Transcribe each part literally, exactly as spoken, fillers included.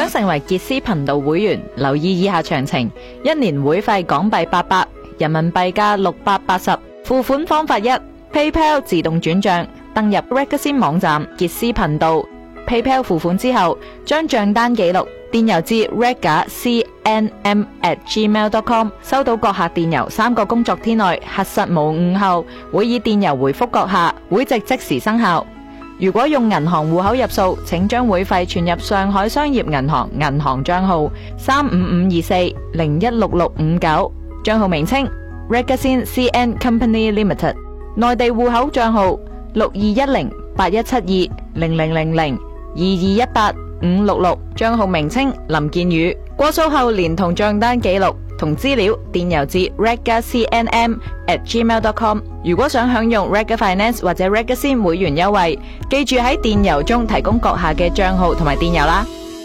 成為傑斯頻道會員，留意以下詳情。一年會費港幣八百，人民幣價六百八十。付款方法一 PayPal 自動轉賬，登入 Ragazine 網站傑斯頻道 PayPal 付款之後，將賬單記錄電郵至 ragacnm at gmail dot com， 收到閣下電郵三個工作天內核實無誤後，會以電郵回覆閣下，會籍即時生效。如果用銀行戶口入數，請將會費存入上海商業銀行銀行帳號三五五二四零一六六五九，帳號名稱 Ragazine C N Company Limited， 內地戶口帳號六二一零八一七二零零零零二二一八五六六，帳號名稱林建宇。過數後連同帳單記錄同資料電郵至 ragacnm at gmail dot com。 如果想享用 Raga Finance 或者 Ragazine 會員優惠，記住喺電郵中提供閣下嘅帳號同埋電郵啦。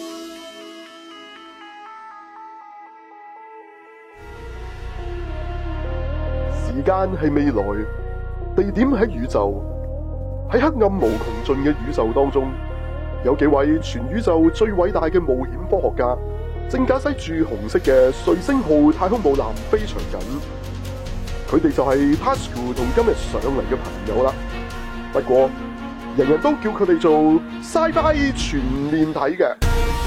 時間係未來，地點喺宇宙，喺黑暗無窮盡嘅宇宙當中，有幾位全宇宙最偉大嘅冒險科學家，正駕駛住紅色嘅瑞星號太空母艦飛翔緊。佢哋就係 Tasuku 同今日上嚟嘅朋友啦。不過，人人都叫佢哋做 Sci-Fi 全面睇嘅。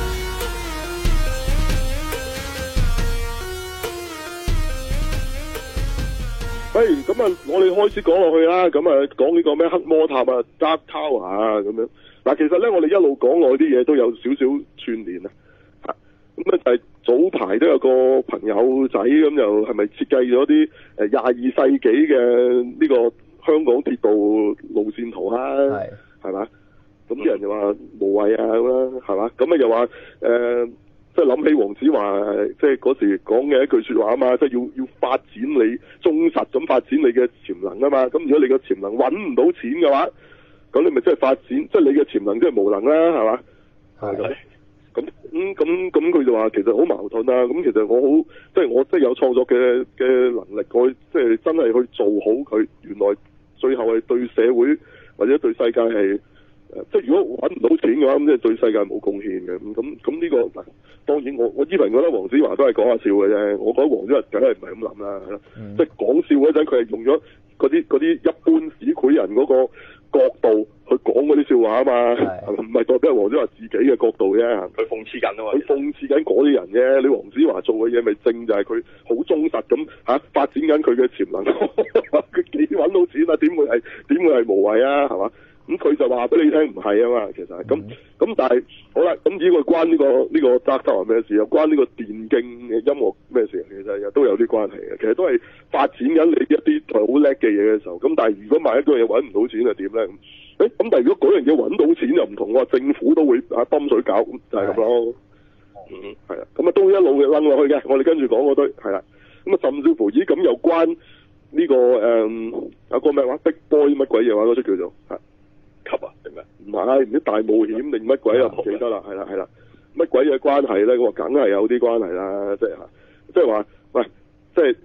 喂，咁啊，我哋開始講落去啦。咁啊，講呢個咩黑魔塔啊、Dark Tower 啊咁樣。嗱，其實咧，我哋一路講落去啲嘢都有少少串聯啊。嚇，咁咧就係早排都有個朋友仔咁，又係咪設計咗啲誒廿二世紀嘅呢個香港鐵道路線圖啊？係，係嘛？咁啲人就話無謂啊咁啦，係嘛？咁啊又話誒。呃即係諗起黃子華，即係嗰時講嘅一句説話啊嘛，即係要要發展你忠實咁發展你嘅潛能啊嘛。咁如果你嘅潛能揾唔到錢嘅話，咁你咪即係發展，即係你嘅潛能即係無能啦，係嘛？係咁。咁咁咁咁，佢就話其實好矛盾啊。咁其實我好，即係我即係有創作嘅嘅能力，我即係真係去做好佢。原來最後係對社會或者對世界係。即係如果揾唔到錢嘅話，咁即係對世界冇貢獻嘅。咁咁咁呢個，當然我我依份覺得黃子華都係講下笑嘅啫。我覺得黃子華梗係唔係咁諗啦，即係講笑嗰陣，佢係用咗嗰啲嗰啲一般市儈人嗰個角度去講嗰啲笑話啊嘛，唔係代表黃子華自己嘅角度啫。佢諷刺緊啊嘛，佢諷刺緊嗰啲人啫。你黃子華做嘅嘢咪正就係佢好忠實咁嚇、啊、發展緊佢嘅潛能。佢幾揾到錢啊？點會係點會係無謂啊？係嘛？咁佢就話俾你聽唔係啊嘛，其實係咁咁，但係好啦，咁呢個關呢、呢個呢、呢個 Dark Tower 咩事？又關呢個電競嘅音樂咩事？其實又都有啲關係嘅。其實都係發展緊你一啲係好叻嘅嘢嘅時候。咁但係如果萬一嗰樣嘢揾唔到錢就點咧？誒咁，但係如果嗰樣嘢揾到錢又唔同喎，政府都會啊泵水搞，咁就係咁咯。嗯，係啊，咁啊都一路嘅掕落去嘅。我哋跟住講嗰堆係啦。咁啊，甚至乎咦咁又關呢、呢個誒有個咩話 Big Boy 乜鬼嘢話嗰出叫做係。級啊，定咩？唔係唔知大冒險定乜鬼啊？唔記得啦，係啦係啦，乜鬼嘅關係咧？我話梗係有啲關係啦，即係即係話，喂，即係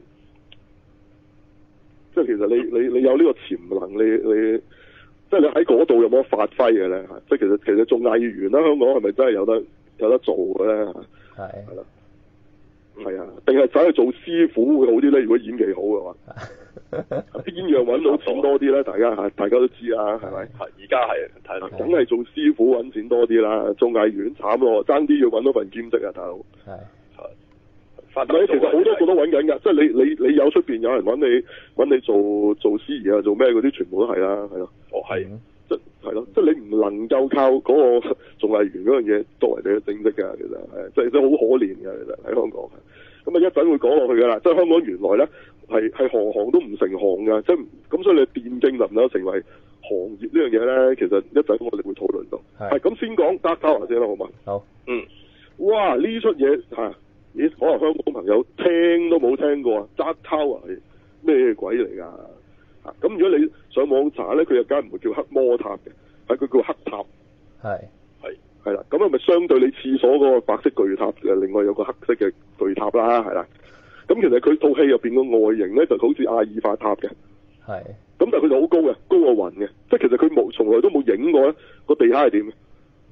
即係其實你你你有呢個潛能，你你即係你喺嗰度有冇發揮嘅咧？即係其實其實做藝員啦，香港係咪真係有得有得做嘅咧？係係啦，係啊，定係走去做師傅會好啲咧？如果演技好嘅話。邊樣揾到錢多啲咧？大家嚇，大家都知啊，係咪？係而家係睇到，梗係做師傅揾錢多啲啦。做藝員慘咯，爭啲要揾到份兼職啊，大佬。係係。係其實好多個都揾緊㗎，即係你你你有出邊有人揾你揾你做做司儀啊，做咩嗰啲全部都係啦，係咯。哦，係。即係咯，即係你唔能夠靠嗰個做藝員嗰樣嘢作為你嘅正職㗎，其實係即係真係好可憐㗎，其實喺香港。咁啊一陣會講落去㗎啦，即係香港原來咧。係係行行都唔成行噶，即係咁，所以你電競能唔能夠成為行業呢樣嘢咧？其實一陣我哋會討論到。係咁先講 Dark Tower 先啦，好嘛？好。嗯。哇！呢出嘢嚇，咦？可能香港朋友聽都冇聽過啊！Dark Tower 係咩鬼嚟㗎？嚇！咁如果你上網查咧，佢又梗係唔會叫黑魔塔嘅，係佢叫黑塔。係係係啦，咁係咪相對你廁所嗰個白色巨塔嘅？另外有個黑色嘅巨塔啦，係啦。咁其實佢套戲入邊個外形咧就好似阿爾法塔嘅，係。咁但係佢就好高嘅，高過雲嘅，即係其實佢冇從來都冇影過咧個地下係點嘅。嗯哼。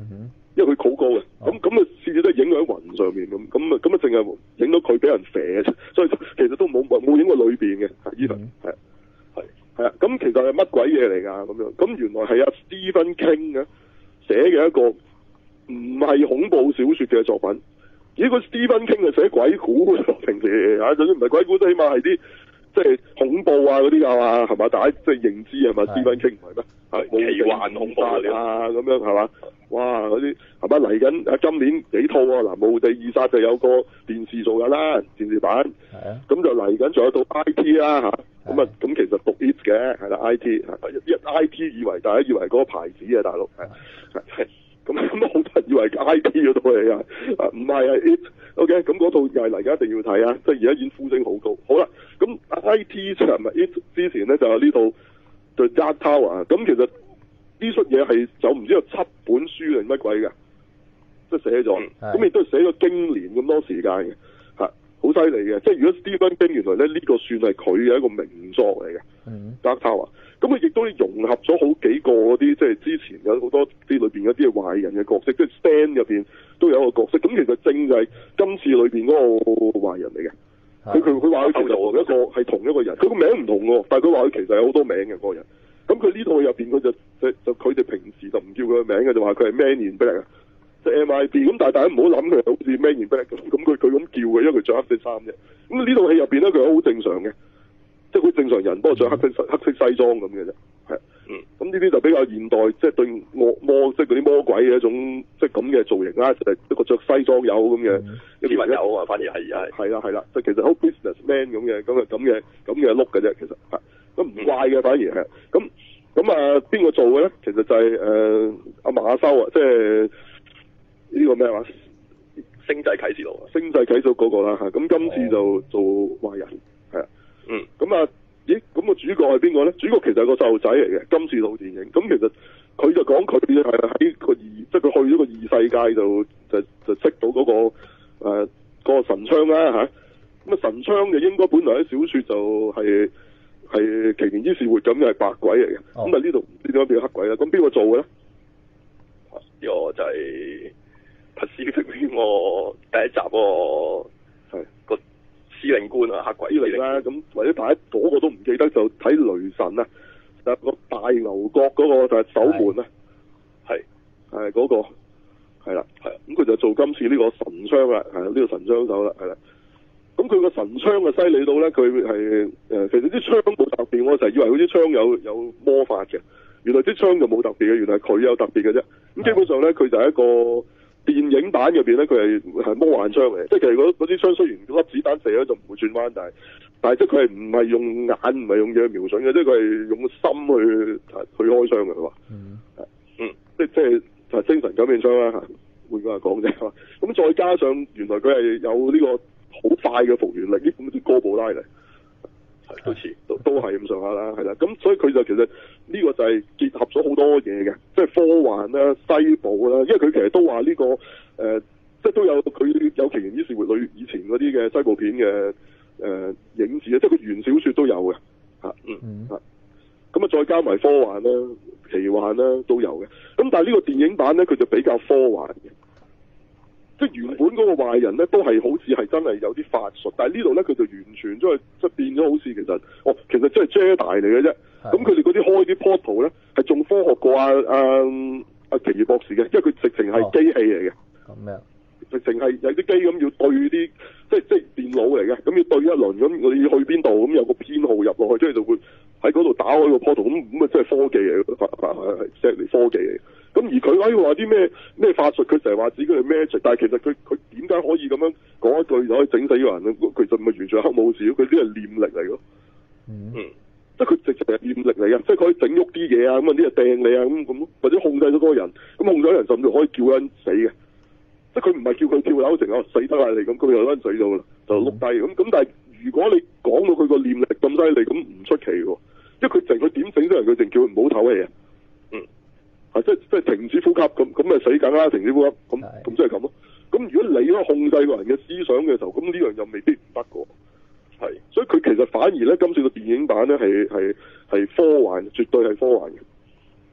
因為佢好高嘅，咁咁啊次次都係影喺雲上面咁，咁啊咁啊淨係影到佢俾人射啫，所以其實都冇冇影過裏邊嘅 even 係係係啊，咁其實係乜鬼嘢嚟㗎咁樣？咁原來係阿 Stephen King 嘅寫嘅一個唔係恐怖小説嘅作品。咦？個 Stephen King 係寫鬼故嘅，平時嚇，就算唔係鬼故，都起碼係啲即係恐怖啊嗰啲㗎嘛，係嘛？大家即係認知係嘛 ？Stephen King 唔係咩？係奇幻恐怖啊咁樣係嘛？哇！嗰啲係咪嚟緊啊？今年幾套喎？嗱，《墓地二殺》就有個電視做緊啦，電視版。係啊。咁就嚟緊，仲有套 I T 啦嚇。咁啊，咁其實讀 it 嘅係啦 ，I T 一 I T 以為大家以為嗰個牌子啊，大陸係係咁咁好多人以為 I T 嗰套嚟啊，唔係啊 it。OK， 咁嗰套又係嚟緊一定要睇啊！即係而家已經呼聲好高。好啦，咁 I T 出唔係 it 之前咧，就有呢套就 Dark Tower。咁其實呢出嘢係就唔知有七本書定乜鬼嘅，即係寫咗，咁亦都係寫咗經年咁多時間嘅，嚇好犀利嘅。即係如果 Stephen King 原來咧呢、呢個算係佢嘅一個名作嚟嘅，嗯，Dark Tower。咁佢亦都融合咗好幾個嗰啲，即係之前有好多啲裏邊嗰啲係壞人嘅角色，即係 Stand 入邊都有一個角色。咁其實正就係今次裏邊嗰個壞人嚟嘅。佢佢佢話佢其實同一個係同一個人，佢個名唔同喎，但係佢話佢其實有好多名嘅嗰個人。咁佢呢套入邊佢就就就佢哋平時就唔叫佢嘅名嘅，就話佢係 Man in Black 啊，即係 M I B。咁但係大家唔好諗佢好似 Man in Black 咁，咁佢佢咁叫嘅，因為佢着黑色衫啫。咁呢套戲入邊咧，佢好正常嘅，即係好正常人，不過着黑色黑色西裝咁嘅啫。係，嗯。咁呢啲就比較現代，即係對惡魔，即係嗰啲魔鬼嘅一種，即係咁嘅造型啦，就係一個着西裝友咁嘅，一個友啊，反而係而家係。係啦係啦，即係其實好 businessman 咁嘅，咁嘅咁嘅咁嘅 look 嘅啫，其實係。咁唔怪嘅，反而係咁咁啊！邊個做嘅咧？其實就係誒阿馬修啊，即係呢個咩話？星際啟示錄啊，星際啟示錄嗰個啦嚇。咁今次就做壞人，係啊，嗯。咁啊，咦？咁個主角係邊個咧？主角其實係個細路仔嚟嘅。今次套電影，咁其實佢就講佢係喺個異，即係佢去咗個異世界就就就識到嗰個誒個神槍啦嚇。咁啊神槍就應該本來喺小説就係。係奇連伊士活咁，又係白鬼嚟嘅。咁啊呢度唔知點解變黑鬼啦？咁邊個做嘅咧？呢個就係 Pacific Rim 個第一集喎，係個司令官啊，黑鬼嚟啦。咁或者大家嗰個都唔記得，就睇雷神啊，就個大牛角嗰個就係守門啊，係係嗰個係啦，係咁佢就做今次呢個神槍啦，係呢個神槍手啦，係啦。咁佢個神槍就犀利到咧，佢係誒，其實啲槍冇特別，我就係以為嗰啲槍有有魔法嘅，原來啲槍就冇特別嘅，原來係佢有特別嘅啫。咁基本上咧，佢就係一個電影版入邊咧，佢係係魔幻槍嚟，即係其實嗰嗰啲槍雖然粒子彈射咗就唔會轉彎，但係但係即係佢係唔係用眼唔係用嘢瞄準嘅，即係佢係用心去去開槍嘅，佢話，嗯，嗯，即係即係係精神感應槍啦嚇，換句話講啫。咁再加上原來佢係有呢個好快嘅復原力，呢咁啲哥布拉嚟，係都似都都係咁上下啦，係啦。咁所以佢就其實呢個就係結合咗好多嘢嘅，即係科幻啦、西部啦。因為佢其實都話呢、這個誒、呃，即係都有佢有奇連伊士活裏以前嗰啲嘅西部片嘅誒、呃、影子啊，即係佢原小説都有嘅嚇，嗯嚇。咁啊，再加埋科幻啦、奇幻啦都有嘅。咁但係呢個電影版咧，佢就比較科幻嘅。即係原本嗰個壞人咧，都係好似係真係有啲法術，但係呢度咧佢就完全即係即係變咗好似其實，哦，其實真係 Jedi 嚟嘅啫。咁佢哋嗰啲開啲 portal 咧，係仲科學過阿阿阿奇異博士嘅，因為佢直情係機器嚟嘅。咁咩、哦？直情係有啲機咁要對啲，即係即係電腦嚟嘅，咁要對一輪咁，我哋要去邊度，咁有個編號入落去，跟住就會喺嗰度打開個 portal，咁咁啊，即係科技嚟嘅，係係係科技嚟。咁而佢可以話啲咩咩法術，佢成日話自己係 magic，但係其實佢佢點解可以咁樣講一句就可以整死個人咧？其實咪完全係黑武士，佢啲係念力嚟咯。嗯，即係佢直情係念力嚟嘅，即係佢可以整喐啲嘢啊，咁啊啲啊掟你啊咁咁，或者控制咗嗰個人，咁控制咗人甚至可以叫人死嘅。即係佢唔係叫佢跳樓成個死得嚟咁，佢又嗰陣死到啦，就碌低咁。咁但係如果你講到佢個念力咁犀利，咁唔出奇喎，因為佢淨佢點整啲人，佢淨叫佢唔好唞氣啊。嗯。係即係即係停止呼吸咁，咁咪死梗啦！停止呼吸咁咁即係咁咯。咁如果你可以控制個人嘅思想嘅時候，咁呢樣又未必唔得嘅。係，所以佢其實反而咧，今次個電影版咧係係係科幻，絕對係科幻嘅。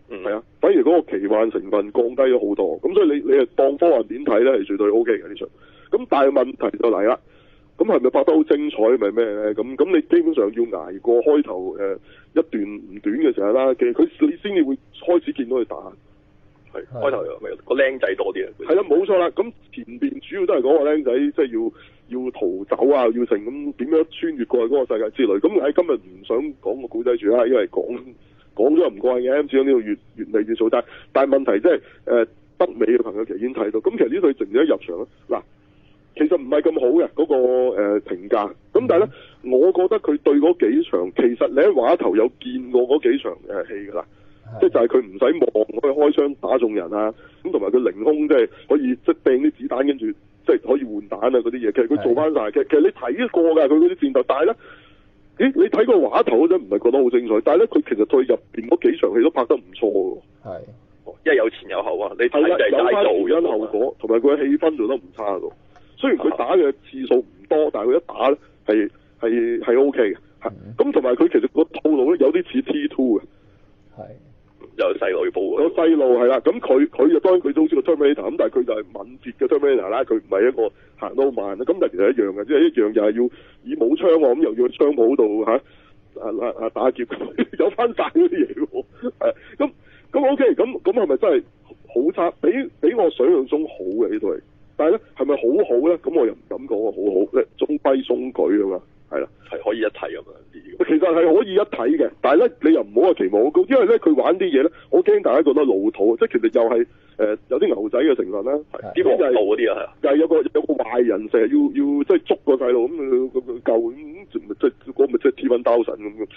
係啊，反而嗰個奇幻成分降低咗好多，咁所以你你係當科幻片睇咧係絕對 O K 嘅呢場。咁但係問題就嚟啦，咁係咪拍得好精彩咪咩咧？咁咁你基本上要捱過開頭誒、呃、一段唔短嘅時候啦，其實佢你先至會開始見到佢打。係開頭又咪個僆仔多啲啊？係啦，冇錯啦。咁前邊主要都係講個僆仔，即係要要逃走啊，要成咁點樣穿越過去嗰個世界之類。咁喺今日唔想講個古仔住啦，因為講講咗唔過癮嘅，咁至於呢度越越嚟越早。但但係問題即係誒北美嘅朋友其實已經睇到，咁其實呢隊值唔值得入場咧？嗱，其實唔係咁好嘅嗰、那個誒、呃、評價。咁但係咧，我覺得佢對嗰幾場，其實你喺畫頭有見過嗰幾場誒戲㗎啦。即係就係佢唔使望，可以開槍打中人啊！咁同埋佢凌空即係可以即係掟啲子彈，跟住即係可以換彈啊嗰啲嘢。其實佢做翻晒，其實其實你睇過㗎佢嗰啲戰鬥，但係咧，咦你睇個畫頭嗰陣唔係覺得好精彩，但係咧佢其實對入邊嗰幾場戲都拍得唔錯喎。係，因為有前有後啊！你睇就係有翻前因後果，同埋佢嘅氣氛做得唔差㗎。雖然佢打嘅次數唔多，但係佢一打咧係係係 O K 嘅。咁同埋佢其實個套路咧有啲似 T 二嘅。係。有細路要保護，有細路係啦，咁佢佢就當然佢都好似個 Terminator 咁，但係佢就係敏捷嘅 Terminator 啦，佢唔係一個行得好慢啦。咁但係其實一樣嘅，即係一樣又係要以武槍喎，咁又要去槍鋪度嚇啊啊啊打劫，有翻晒嗰啲嘢喎。係咁咁 OK，咁咁係咪真係好差？比比我想象中好嘅呢套戲，但係咧係咪好好咧？咁我又唔敢講我好好咧，中規中矩啊嘛，係啦，係可以一睇咁樣。其實係可以一睇嘅，但係咧你又唔好話期望好高，因為咧佢玩啲嘢咧，我驚大家覺得老土，即係其實又係誒、呃、有啲牛仔嘅成分啦。啲惡道嗰啲啊，係又係有個有個壞人成日要要即係捉個細路咁咁救咁，即係嗰咪即係 T 一刀神咁嘅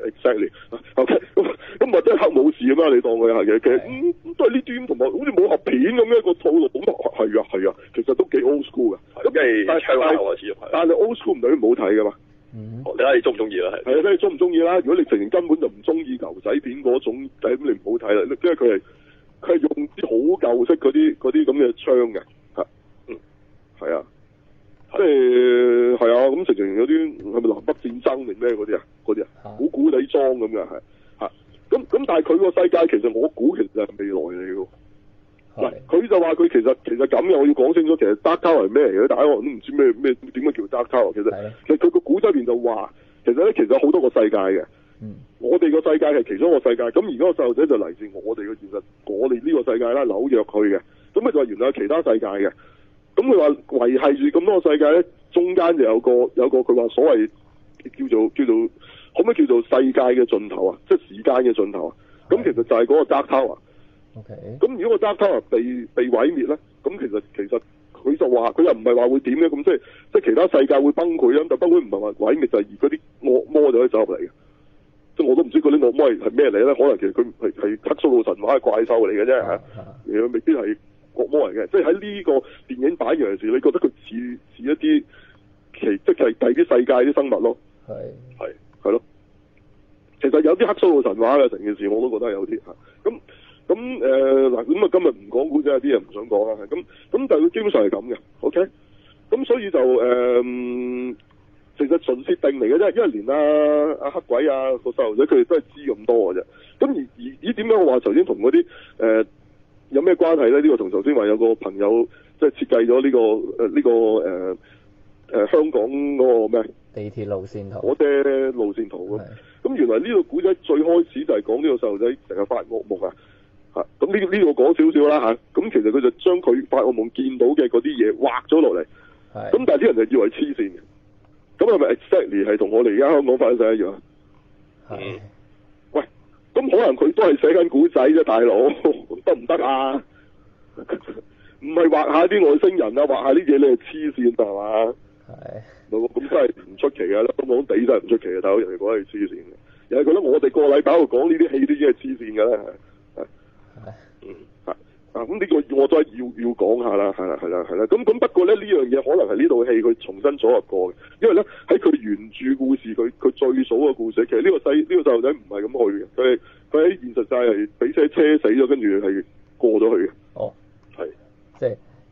exactly。OK 咁咁或者係黑武士咁啦，你當佢係嘅，其實咁、嗯、都係呢啲同埋好似武俠片咁嘅一個套路咁啊，係啊係啊，其實都幾 old school 嘅。咁但係但係 old school 唔等於唔好睇㗎嘛。嗯，你睇你中唔中意啦？係係啊，睇你中唔中意啦。如果你成日根本就唔中意牛仔片嗰種，咁你唔好睇啦。因為佢係佢係用啲好舊式嗰啲嗰啲咁嘅槍嘅，嚇，嗯，係啊，即係係啊，咁直情有啲係咪南北戰爭定咩嗰啲啊？嗰啲啊，古古地裝咁嘅係嚇，咁咁但係佢個世界其實我估其實係未來嚟嘅。嗱，佢就話佢其實其實咁嘅，我要講清楚，其實 Dark Tower 係咩嚟嘅？大家可能都唔知咩咩點解叫 Dark Tower。其實其實佢個古仔入邊就話，其實咧其實有好多個世界嘅。嗯。我哋個世界係其中一個世界，咁而家個細路仔就嚟自我哋嘅現實，我哋呢個世界啦，紐約佢嘅。咁佢就話原來有其他世界嘅。咁佢話維係住咁多個世界咧，中間就有個有個佢話所謂叫做叫做可唔可以叫做世界嘅盡頭啊？即係時間嘅盡頭啊？咁其實就係嗰個 Dark Tower。咁、okay. 如果個 Dark Tower 被被毀滅咧，咁其實其實佢就話佢又唔係話會點嘅，咁即係即係其他世界會崩潰啦。但崩潰唔係話毀滅，就係而嗰啲惡魔就可以走入嚟嘅。即係我都唔知嗰啲惡魔係係咩嚟咧？可能其實佢係係克蘇魯神話嘅怪獸嚟嘅啫嚇，又、啊、未必係惡魔嚟嘅。即係喺呢個電影版嘅時，你覺得佢似似一啲其即係第啲世界啲生物咯。係係係咯。其實有啲克蘇魯神話嘅成件事，我都覺得有啲嚇咁。咁誒嗱，咁、呃、啊今日唔講古仔，有啲人唔想講啦。咁咁但係佢基本上係咁嘅 ，OK。咁所以就誒、呃，其實純設定嚟嘅啫，因為連阿阿黑鬼啊個細路仔佢哋都係知咁多嘅啫。咁而而咦點解我話頭先同嗰啲誒有咩關係咧？呢、呢個同頭先話有個朋友即係設計咗呢個誒呢、呃呢個誒誒、呃呃、香港嗰個咩地鐵路線圖，我哋路線圖咁。咁原來呢個古仔最開始就係講呢個細路仔成日發惡夢啊！咁呢呢個講少少啦嚇，咁其實佢就將佢發惡夢見到嘅嗰啲嘢畫咗落嚟，咁但係啲人就以為黐線嘅，咁係咪 exactly 係同我哋而家香港發生晒一樣？係，喂，咁可能佢都係寫緊古仔啫，大佬得唔得啊？唔係畫下啲外星人啊，畫下啲嘢你係黐線係嘛？係，咁真係唔出奇嘅啦，香港地真係唔出奇嘅，大佬人哋覺得係黐線嘅，人哋覺得我哋個禮拜喺度講呢啲戲都已經係黐線嘅啦。嗯，啊，啊，咁呢個我都係要要講下啦，係啦，係啦，係啦，咁咁不過咧呢樣嘢可能係呢套戲佢重新組合過嘅，因為咧喺佢原著故事佢佢最早嘅故事，其實呢個細呢、呢個細路仔唔係咁去嘅，佢係佢喺現實界係俾車車死咗，跟住係過咗去嘅。哦，係，即係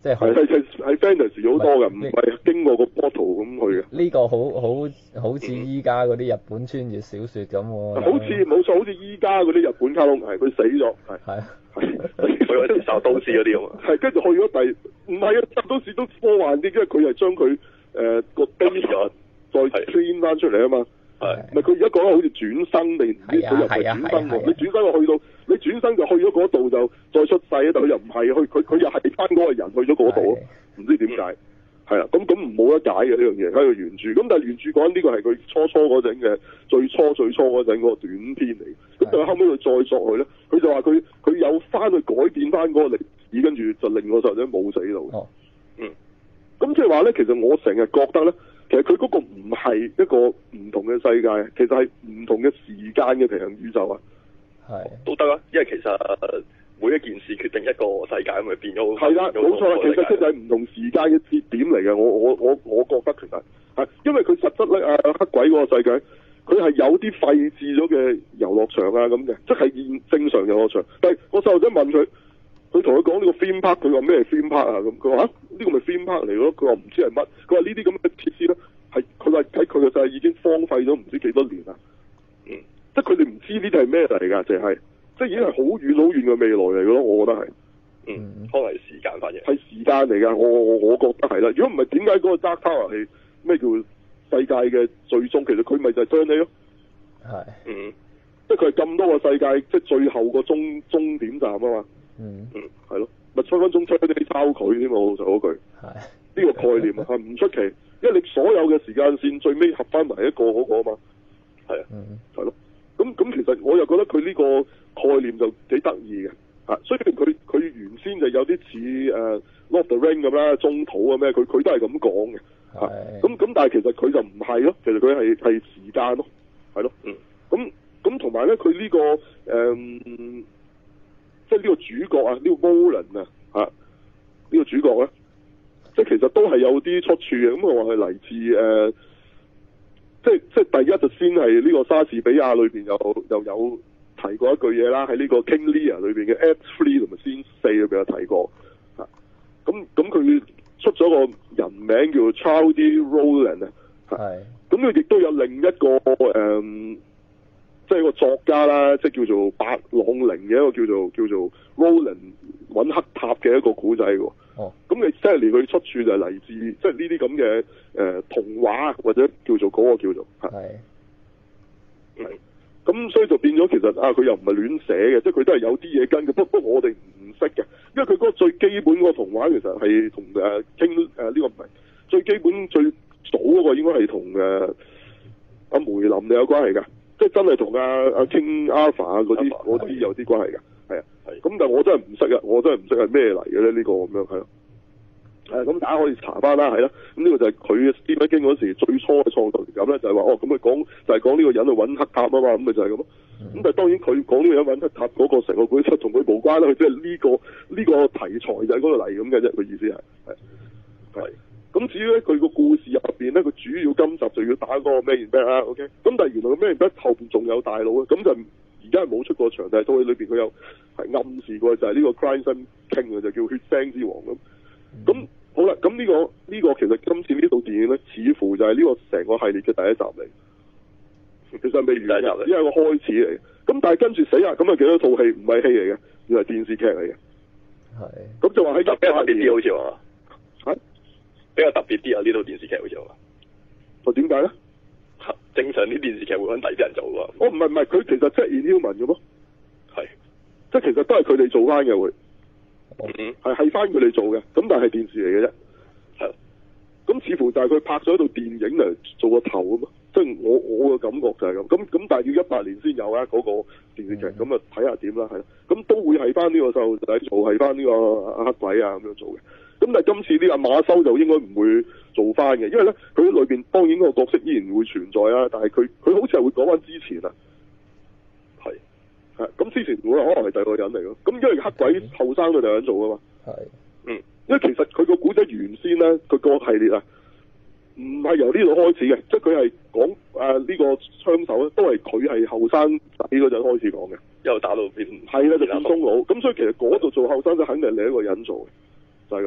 即係係係係 fantasy 好多㗎，唔係經過個 portal 咁去嘅。 呢個好好好似依家嗰啲日本穿越小説咁喎。 好似冇錯，好似依家嗰啲日本卡通係佢死咗，係係係佢嗰啲殺都市嗰啲啊嘛。 係跟住去咗第唔係啊，殺都市都科幻啲，因為佢係將佢誒個 data 再 train 翻出嚟啊嘛。 係， 唔係佢而家講緊好似轉生定唔知佢又唔係轉生喎？你轉生就去到，你轉生就去咗嗰度就再出世啊！但佢又唔係去佢佢又係翻嗰個人去咗嗰度咯，唔知點解係啦。咁咁唔冇得解嘅呢樣嘢喺個原著。咁但係原著講呢個係佢初初嗰陣嘅最初最初嗰陣嗰個短篇嚟。咁但係後尾佢再作佢咧，佢就話佢佢有翻去改變翻嗰個歷史，跟住就令個細路仔冇死到。 哦， 嗯。咁即係話咧，其實我成日覺得咧。其實佢嗰個唔係一個唔同嘅世界，其實係唔同嘅時間嘅平行宇宙啊。 係都得啊，因為其實每一件事決定一個世界咁咪變咗。 係啦，冇錯啦，其實佢就係唔同時間嘅節點嚟嘅。我我我我覺得其實係，因為佢實質咧啊黑鬼嗰個世界，佢係有啲廢置咗嘅遊樂場啊咁嘅，即係現正常遊樂場。但係我細路仔問佢。佢同佢講呢個 theme park，佢話咩係 theme park 啊？咁佢話啊呢個咪 theme park 嚟咯。佢話唔知係乜。佢話呢啲咁嘅設施咧，係佢話喺佢嘅世界已經荒廢咗唔知幾多年啦。嗯，即係佢哋唔知呢啲係咩嚟㗎，淨係即係已經係好遠好遠嘅未來嚟嘅咯。我覺得係， 嗯，可能係時間反應。 係時間嚟㗎，我我我覺得係啦。如果唔係點解嗰個 Dark Tower 係咩叫世界嘅最終？其實佢咪就係 Journey 咯。 係， 嗯， 即係佢係咁多個世界，即係最後個終終點站啊嘛。 嗯嗯，係咯，咪分分鐘出啲抄佢添嘛，老實嗰句。 係呢個概念啊，係唔出奇，因為你所有嘅時間線最尾合翻埋一個嗰個啊嘛。係啊， 嗯， 係咯。咁咁其實我又覺得佢呢個概念就幾得意嘅。啊，雖然佢佢原先就有啲似誒 Lord of the Ring 咁啦，中土啊咩，佢佢都係咁講嘅。係。咁咁但係其實佢就唔係咯，其實佢係係時間咯，係咯。嗯。咁咁同埋咧，佢呢、這個誒。嗯即係呢個主角啊，呢、這個 Roland 啊，嚇、這、呢個主角咧，即係其實都係有啲出處嘅。咁佢話係嚟自誒、呃，即係即係第一就先係呢個莎士比亞裏邊有又有提過一句嘢啦，喺呢個 King Lear 裏邊嘅 Act Three 同埋 Scene 四裏邊有提過嚇。咁咁佢出咗個人名叫 Charlie Roland 啊，係。咁佢亦都有另一個誒。嗯即係一個作家啦，即係叫做白朗寧嘅一個叫做叫做 Roland 揾黑塔嘅一個古仔喎。哦。咁你即係連佢出處就係嚟自即係呢啲咁嘅誒童話或者叫做嗰個叫做係。係。咁所以就變咗其實啊，佢又唔係亂寫嘅，即係佢都係有啲嘢跟嘅。不不過我哋唔識嘅，因為佢嗰個最基本嗰個童話其實係同誒傾誒呢個唔係最基本最早嗰個應該係同誒阿梅林你有關係㗎。即係真係同阿阿 King Arthur 啊嗰啲嗰啲有啲關係㗎，係啊，係。咁但係我真係唔識啊，我真係唔識係咩嚟嘅咧？呢、呢個咁樣係咯。誒咁大家可以查翻啦，係啦。咁呢個就係佢 Stephen King 嗰時最初嘅創作靈感咧，就係話哦咁佢講就係講呢個人去揾黑塔啊嘛，咁咪就係咁咯。咁、嗯、但係當然佢講呢個人揾黑塔嗰個成個故事同佢無關啦，佢即係呢個呢、呢個題材就喺嗰度嚟咁嘅啫，佢意思係係係。咁至於咧，佢個故事入邊咧，佢主要今集就要打嗰個 Man in Black 啦 ，OK？咁但係原來個 Man in Black 後邊仲有大佬啊，咁就而家係冇出過場，但係套戲裏邊佢有係暗示過就係呢個 Crimson King 啊，就叫血腥之王咁。咁、嗯、好啦，咁呢、呢個呢、呢個其實今次呢套電影咧，似乎就係呢個成個系列嘅第一集嚟。其實未完嘅，只係個開始嚟。咁但係跟住死啊！咁啊幾多套戲唔係戲嚟嘅，原來係電視劇嚟嘅。係。咁就話喺一八年好似話。比較特別啲啊！呢套電視劇好似話， 哦點解咧？ 正常啲電視劇會揾第啲人做㗎。 哦唔係唔係，佢其實即係 Inhuman 嘅咯， 係， 即係其實都係佢哋做翻嘅會， 嗯， 係係翻佢哋做嘅，咁但係電視嚟嘅啫，係，咁似乎就係佢拍咗一套電影嚟做個頭啊嘛，即係我我嘅感覺就係咁，咁咁但係要一八年先有啊嗰個電視劇，咁啊睇下點啦，係，咁都會係翻呢個細路仔做，係翻呢個黑鬼啊咁樣做嘅。咁但係今次呢個馬修就應該唔會做翻嘅，因為咧佢裏邊當然個角色依然會存在啊，但係佢佢好似係會講翻之前啊，係係咁之前會可能係第二個人嚟咯，咁因為黑鬼後生都第二個人做啊嘛，係嗯，因為其實佢個古仔原先咧，佢個系列啊，唔係由呢度開始嘅，即係佢係講誒呢個槍手咧，都係佢係後生仔嗰陣開始講嘅， 一路打到變係啦就變中佬，咁所以其實嗰度做後生就肯定係另一個人做嘅。就係咁啦，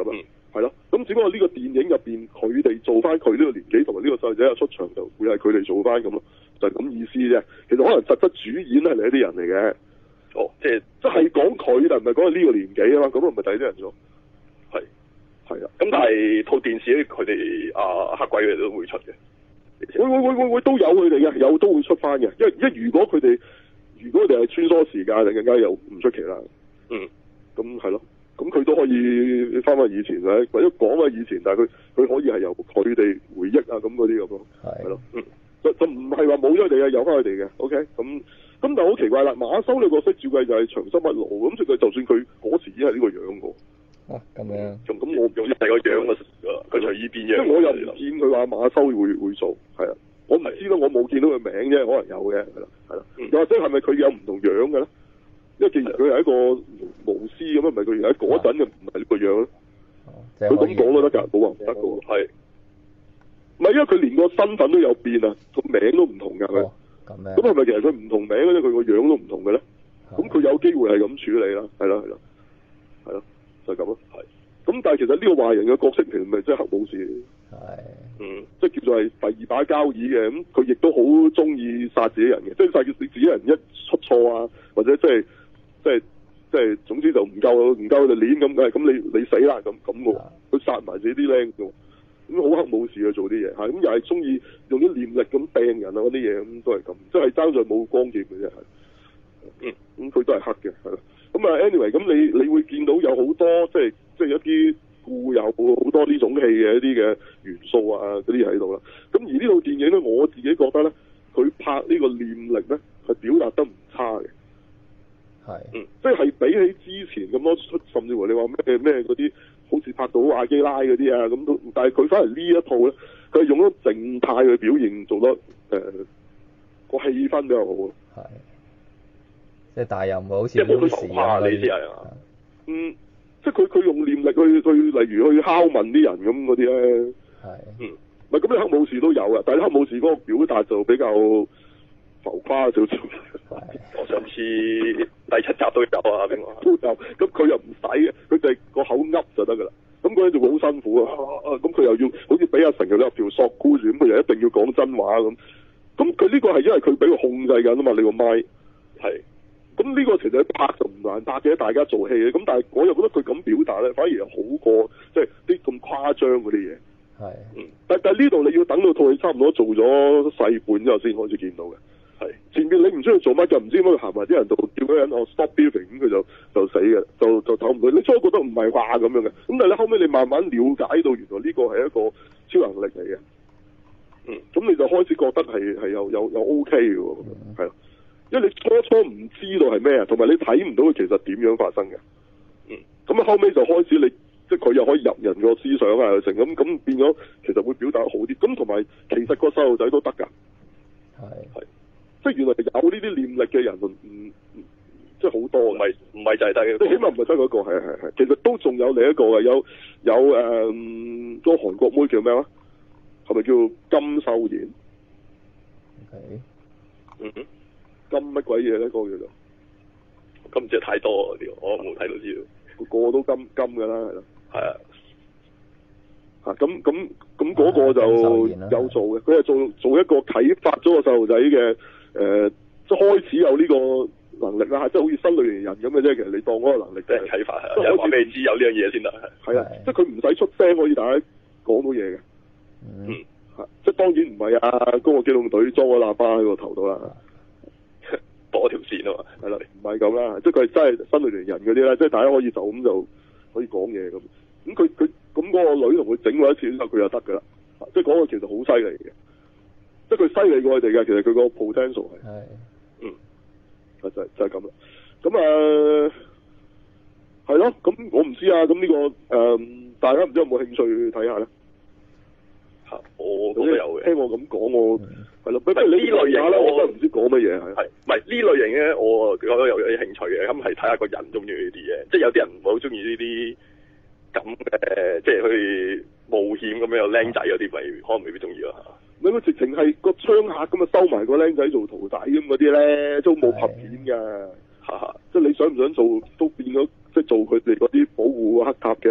係咯，咁只不過呢個電影入邊佢哋做翻佢呢個年紀同埋呢個細路仔嘅出場就會係佢哋做翻咁咯，就係、是、咁意思啫。其實可能實質主演係另一啲人嚟嘅。 哦，即係即係講佢，但唔係講呢個年紀啊嘛，咁啊唔係第二啲人做。 係係啊， 咁但係套電視咧，佢哋啊黑鬼佢哋都會出嘅。 會會會會會都有佢哋嘅，有都會出翻嘅。因為因為如果佢哋如果佢哋係穿梭時間，就更加又唔出奇啦。 嗯， 咁係咯，咁佢都可以翻翻以前咧，或者講翻以前，但係佢佢可以係由佢哋回憶啊咁嗰啲咁咯，係咯，嗯，就就唔係話冇咗佢哋嘅，有翻佢哋嘅 ，OK，咁咁但係好奇怪啦，馬修呢個角色照計就係長生不老，咁所以就算佢嗰時已經係呢個樣嘅。 哦，咁樣， 咁咁我用第個樣啊，佢隨意變樣。 因為我又唔見佢話馬修會會做，係啊，我唔知啦，我冇見到佢名啫，可能有嘅，係啦，係啦，又或者係咪佢有唔同樣嘅咧？因為既然佢係一個巫師咁啊，唔係佢而家嗰陣就唔係呢個樣咧。佢咁講都得㗎，冇話唔得㗎喎。係，唔係因為佢連個身份都有變啊，個名都唔同㗎佢。 咁樣。 咁係咪其實佢唔同名嘅啫？佢個樣都唔同嘅咧？咁佢有機會係咁處理啦，係啦，係啦，係咯。就係咁咯，係。咁但係其實呢個壞人嘅角色其實咪即係黑武士，係，嗯，即係叫做係第二把交椅嘅。咁佢亦都好中意殺自己人嘅，即係殺自己人一出錯啊，或者即係即係即係總之就唔夠唔夠就攣咁，誒咁你你死啦咁咁嘅喎，佢殺埋自己啲僆嘅喎，咁好黑武士去做啲嘢嚇，咁又係中意用啲念力咁掟人啊嗰啲嘢，咁都係咁，即係爭在冇光劍嘅啫，係，嗯，咁佢都係黑嘅，係咯。咁啊 anyway，咁你你會見到有好多即係即係一啲固有好多呢種戲嘅一啲嘅元素啊嗰啲喺度啦。咁而呢套電影咧，我自己覺得咧，佢拍呢個念力咧係表達得唔差嘅。係，嗯，即係比起之前咁多出，甚至乎你話咩咩嗰啲，好似拍到阿基拉嗰啲啊咁都，但係佢反而呢一套咧，佢係用咗靜態去表現，做得誒個氣氛比較好。係。即係但係又唔係好似冇事啊！你知係嘛？嗯，即係佢佢用念力去去，例如去拷問啲人咁嗰啲咧。係。嗯。唔係咁，你黑武士都有噶，但係黑武士嗰個表達就比較浮誇少少。係。我上次第七集都有啊，邊個？都有。咁佢又唔使嘅，佢就係個口噏就得噶啦。咁嗰陣就會好辛苦啊！咁佢又要好似俾阿成日有條索箍住，咁佢又一定要講真話咁。咁佢呢個係因為佢俾佢控制緊啊嘛，你個麥係。咁呢個其實拍就唔難拍嘅，大家做戲嘅。咁但係我又覺得佢咁表達咧，反而係好過即係啲咁誇張嗰啲嘢。係，嗯。但但呢度你要等到套戲差唔多做咗細半之後先開始見到嘅。係。前面你唔知佢做乜就唔知點解佢行埋啲人度叫嗰人我 stop breathing 咁佢就就死嘅，就就走唔到。你初覺得唔係話咁樣嘅，咁但係咧後尾你慢慢了解到原來呢個係一個超能力嚟嘅。嗯。咁你就開始覺得係係有有有 OK 嘅喎，係咯。因為你初初唔知道係咩啊，同埋你睇唔到佢其實點樣發生嘅。嗯。咁啊後尾就開始你，即係佢又可以入人個思想啊，成咁咁變咗，其實會表達得好啲。咁同埋其實個細路仔都得㗎。係。係。即係原來有呢啲念力嘅人，唔、嗯、即係好多。唔係唔係就係得嘅。即係起碼唔係得嗰一個，係係係。其實都仲有另一個嘅，有有誒，嗯嗰個韓國妹叫咩啊？係咪叫金秀賢？係。嗯哼。金乜鬼嘢咧？嗰、那個叫做金隻太多啲，我冇睇到知道。個個都金金噶啦，係咯。係啊。嚇咁咁咁嗰個就有做嘅，佢係做做一個啟發咗個細路仔嘅誒，即係開始有呢個能力啦，即係好似新類型人咁嘅啫。其實你當嗰個能力即係啟發，即係話俾你知有呢樣嘢先得。係啊，即係佢唔使出聲可以大家講到嘢嘅。嗯。嚇！即係當然唔係啊，嗰個機動隊裝個喇叭喺個頭度啦。播條線啊嘛，係啦，唔係咁啦，即係佢係真係新類型人嗰啲啦，即係大家可以就咁就可以講嘢咁。咁佢佢咁嗰個女同佢整過一次之後，佢就得㗎啦。即係講佢其實好犀利嘅，即係佢犀利過佢哋嘅。其實佢個 potential 係，係，嗯，就係就係咁啦。咁啊，係咯。咁我唔知啊。咁呢、呢個誒、呃，大家唔知有冇興趣睇下咧？嚇，我覺得有嘅。聽我咁講，我係咯。不過呢類型咧，我真係唔知講乜嘢係。係，唔係呢類型咧？我覺得有有啲興趣嘅。咁係睇下個人中唔中意呢啲嘢。即係有啲人唔係好中意呢啲咁嘅，即係去冒險咁樣有僆仔嗰啲，咪可能未必中意咯嚇。你咪直情係個槍客咁啊，收埋個僆仔做徒弟咁嗰啲咧，都冇拍片㗎。嚇，即係你想唔想做，都變咗即係做佢哋嗰啲保護黑塔嘅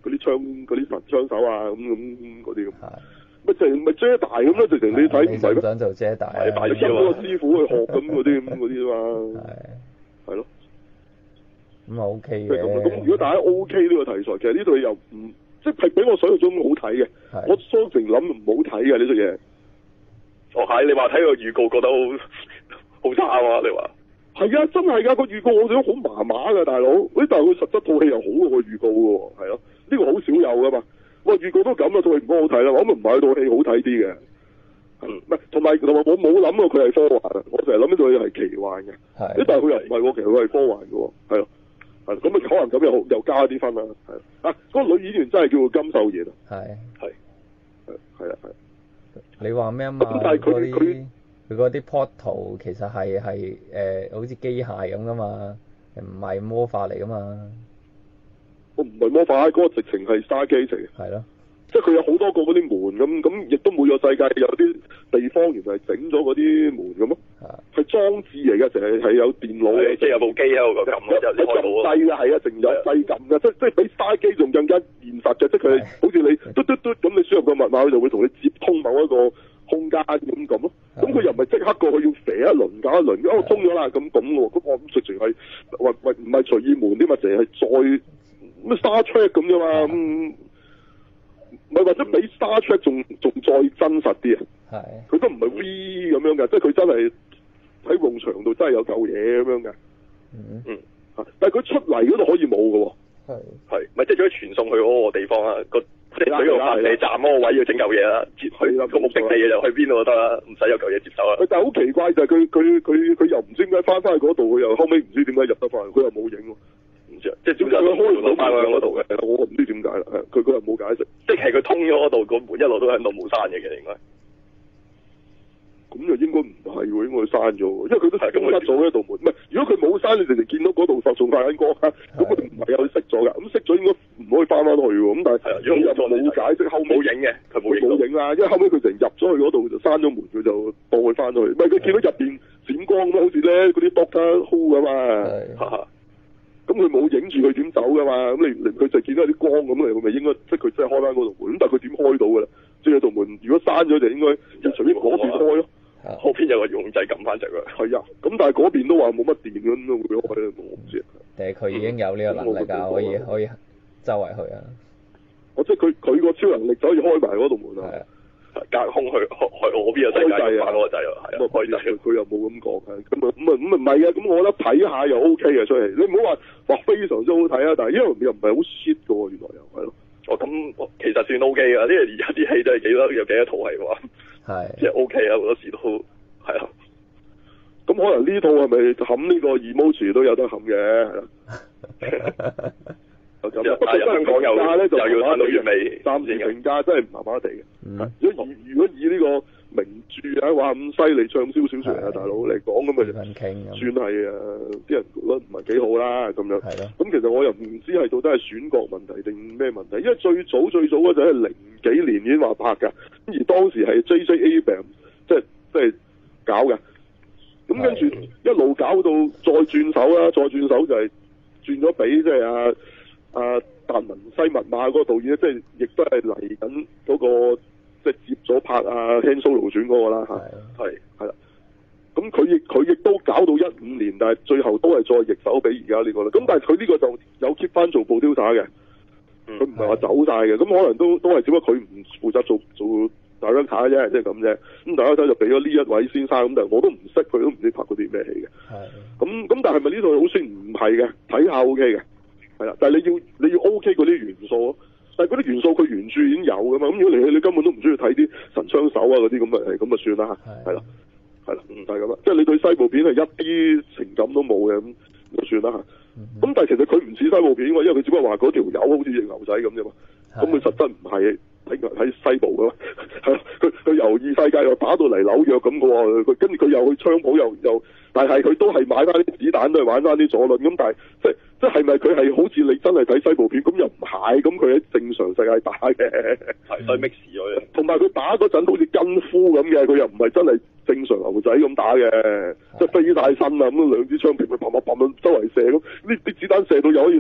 嗰啲槍嗰啲神槍手啊咁咁嗰啲咁。咪直情咪遮大咁咯，直情你睇唔係咩？ 想做遮大， 你跟嗰個師傅去學咁嗰啲咁嗰啲嘛。係。係咯。 咁啊 OK 嘅。 咁如果大家 OK 呢個題材，其實呢套又唔即係比我想象中好睇嘅。我當成諗唔好睇嘅呢套嘢。 哦係，你話睇個預告覺得好好差啊？你話？ 係啊，真係㗎個預告我覺得好麻麻㗎，大佬。誒，但係佢實質套戲又好過個預告㗎喎，係咯。呢個好少有㗎嘛。哇！預告都咁啦，套戲唔好好睇啦，我咪唔係套戲好睇啲嘅。唔係，同埋同埋我冇諗過佢係科幻，我成日諗呢套戲係奇幻嘅。係。但係佢又唔係喎，其實佢係科幻嘅喎，係咯。係咁啊，可能咁又又加啲分啦，係啊，嗰、那個女演員真係叫金秀賢啊，係係係係啊係。 你話咩啊嘛？ 咁但係佢佢佢嗰啲 portal 其實係係誒好似機械咁噶嘛，唔係魔法嚟噶嘛。 我唔係魔法，嗰、那個直情係 Stargate嚟嘅。係咯。即係佢有好多個嗰啲門咁，咁亦都每個世界有啲地方原來係整咗嗰啲門咁咯，係裝置嚟嘅，成日係有電腦嘅， 即係有部機喺度撳，有有撳掣嘅，係啊，成有掣撳嘅，即係即係比 Stargate仲更加現實嘅，即係佢好似你嘟嘟嘟咁，你輸入個密碼，佢就會同你接通某一個空間咁咁咯。咁佢又唔係即刻過去要射一輪搞一輪，哦通咗啦咁咁喎，咁我咁直情係喂喂唔係隨意門啲嘛，淨係再咩 Star Trek 咁啫嘛咁。唔係或者比 Star Trek 仲仲再真實啲啊！係，佢都唔係 V 咁樣嘅，即係佢真係喺埲牆度真係有嚿嘢咁樣嘅。嗯嗯，但係佢出嚟嗰度可以冇嘅喎。係係，咪即係將佢傳送去嗰個地方啊？個即係喺個發射站嗰個位要整嚿嘢啦，接去啦個目的地就去邊度就得啦，唔使有嚿嘢接手啦。 但係好奇怪就係佢佢佢佢又唔知點解翻返去嗰度，佢又後尾唔知點解入得翻去，佢又冇影喎。即係點解佢開唔到翻去嗰度嘅？我唔知點解啦，佢佢又冇解釋。 即係佢通咗嗰度個門一路都喺度冇閂嘅，其實應該。 咁就應該唔係喎，應該閂咗喎，因為佢都係咁咗一道門。唔係，如果佢冇閂，你直情見到嗰度發仲發緊光啊，咁佢唔係有熄咗㗎。咁熄咗應該唔可以翻返去喎。咁但係如果又冇解釋，後冇影嘅，佢冇影冇影啦。因為後尾佢成入咗去嗰度就閂咗門，佢就當佢翻咗去。唔係佢見到入邊閃光咁，好似咧嗰啲 Doctor Who 㗎嘛。咁佢冇影住佢點走噶嘛？咁你佢就見到有啲光咁，你咪應該即係佢真係開翻嗰道門。咁但係佢點開到噶啦？即係道門如果閂咗就應該就隨便嗰邊開咯。 後邊有個用掣撳翻著佢。 係啊，咁但係嗰邊都話冇乜電咁樣會開，我唔知。 誒，佢已經有呢個能力㗎，可以可以周圍去啊。 我即係佢佢個超能力就可以開埋嗰道門啊。 隔空去去我邊個世界翻嗰個掣啊，係啊，開掣。 佢又冇咁講嘅，咁啊咁啊咁啊唔係嘅，咁我覺得睇下又 O K 嘅出嚟。你唔好話哇非常之好睇啊，但係因為又唔係好 shit 嘅喎，原來又係咯。 哦咁，其實算 O K 嘅，因為而家啲戲都係幾多有幾多套係話，係即係 O K 啊，好多時都係啊。咁可能呢套係咪冚呢個 emoji 都有得冚嘅？係啦。不過香港又咧就又要睇到月尾，暫時評價真係麻麻地嘅。嗯、如果以如果以呢個名著啊話咁犀利暢銷小説啊，大佬嚟講咁啊，算係啊，啲人覺得唔係幾好啦咁樣。係咯。咁其實我又唔知係到底係選角問題定咩問題，因為最早最早嗰陣係零幾年已經話拍㗎，而當時係 J J Abrams 即係即係搞嘅。咁跟住一路搞到再轉手啦，再轉手就係轉咗俾即係啊。啊，達文西密碼嗰個導演咧，即係亦都係嚟緊嗰個，即係接咗拍啊《Han Solo》傳嗰個啦嚇，係係啦。咁佢亦佢亦都搞到一五年，但係最後都係再易手俾而家呢個啦。咁但係佢呢個就有 keep 翻做 producer嘅，佢唔係話走晒嘅。咁可能都都係只不過佢唔負責做做 director啫，即係咁啫。咁 director 就俾咗呢一位先生，咁但係我都唔識佢，都唔知拍過啲咩戲嘅。係。咁咁但係咪呢套好先唔係嘅？睇下 O K 嘅。係啦，但係你要你要 O K 嗰啲元素咯，但係嗰啲元素佢原著已經有噶嘛，咁如果你你根本都唔中意睇啲神槍手啊嗰啲咁啊，係咁啊算啦，係啦，係啦，就係咁啦，即係你對西部片係一啲情感都冇嘅，咁就算啦嚇。咁但係其實佢唔似西部片喎，因為佢只不過話嗰條友好似隻牛仔咁啫嘛，咁佢實質唔係喺喺西部噶嘛，係咯，佢佢由異世界又打到嚟紐約咁嘅喎，佢跟住佢又去槍鋪又又，但係佢都係買翻啲子彈都係玩翻啲左輪咁，但係即係。即係咪佢係好似你真係睇西部片咁又唔係，咁佢喺正常世界打嘅，係所以 mix 咗嘅。同埋佢打嗰陣好似跟夫咁嘅，佢又唔係真係正常牛仔咁打嘅，即係飛晒身啊咁兩支槍片佢砰砰砰咁周圍射咁，呢啲子彈射到又可以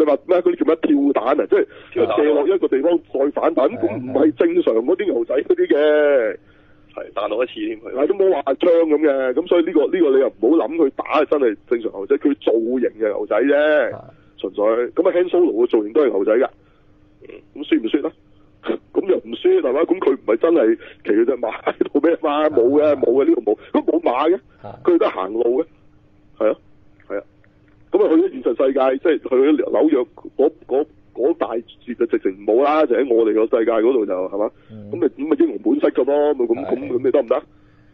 你話咩？嗰啲叫咩跳彈啊？即係射落一個地方再反彈，咁唔係正常嗰啲牛仔嗰啲嘅。 係彈落一次添， 係都冇話槍咁嘅，咁所以呢、呢個呢、呢個你又唔好諗佢打真係正常牛仔，佢造型嘅牛仔啫，純粹咁啊 Han Solo 嘅造型都係牛仔㗎，咁輸唔輸咧？咁又唔輸係嘛？咁佢唔係真係騎佢隻馬喺度咩嘛？冇嘅冇嘅呢度冇，咁冇馬嘅，佢得行路嘅，係啊係啊，咁啊去咗現實世界，即係去咗紐約嗰嗰。嗰大節就直情冇啦，就喺我哋個世界嗰度就係嘛，咁咪咁咪英雄本色咁咯，咪咁咁咁你得唔得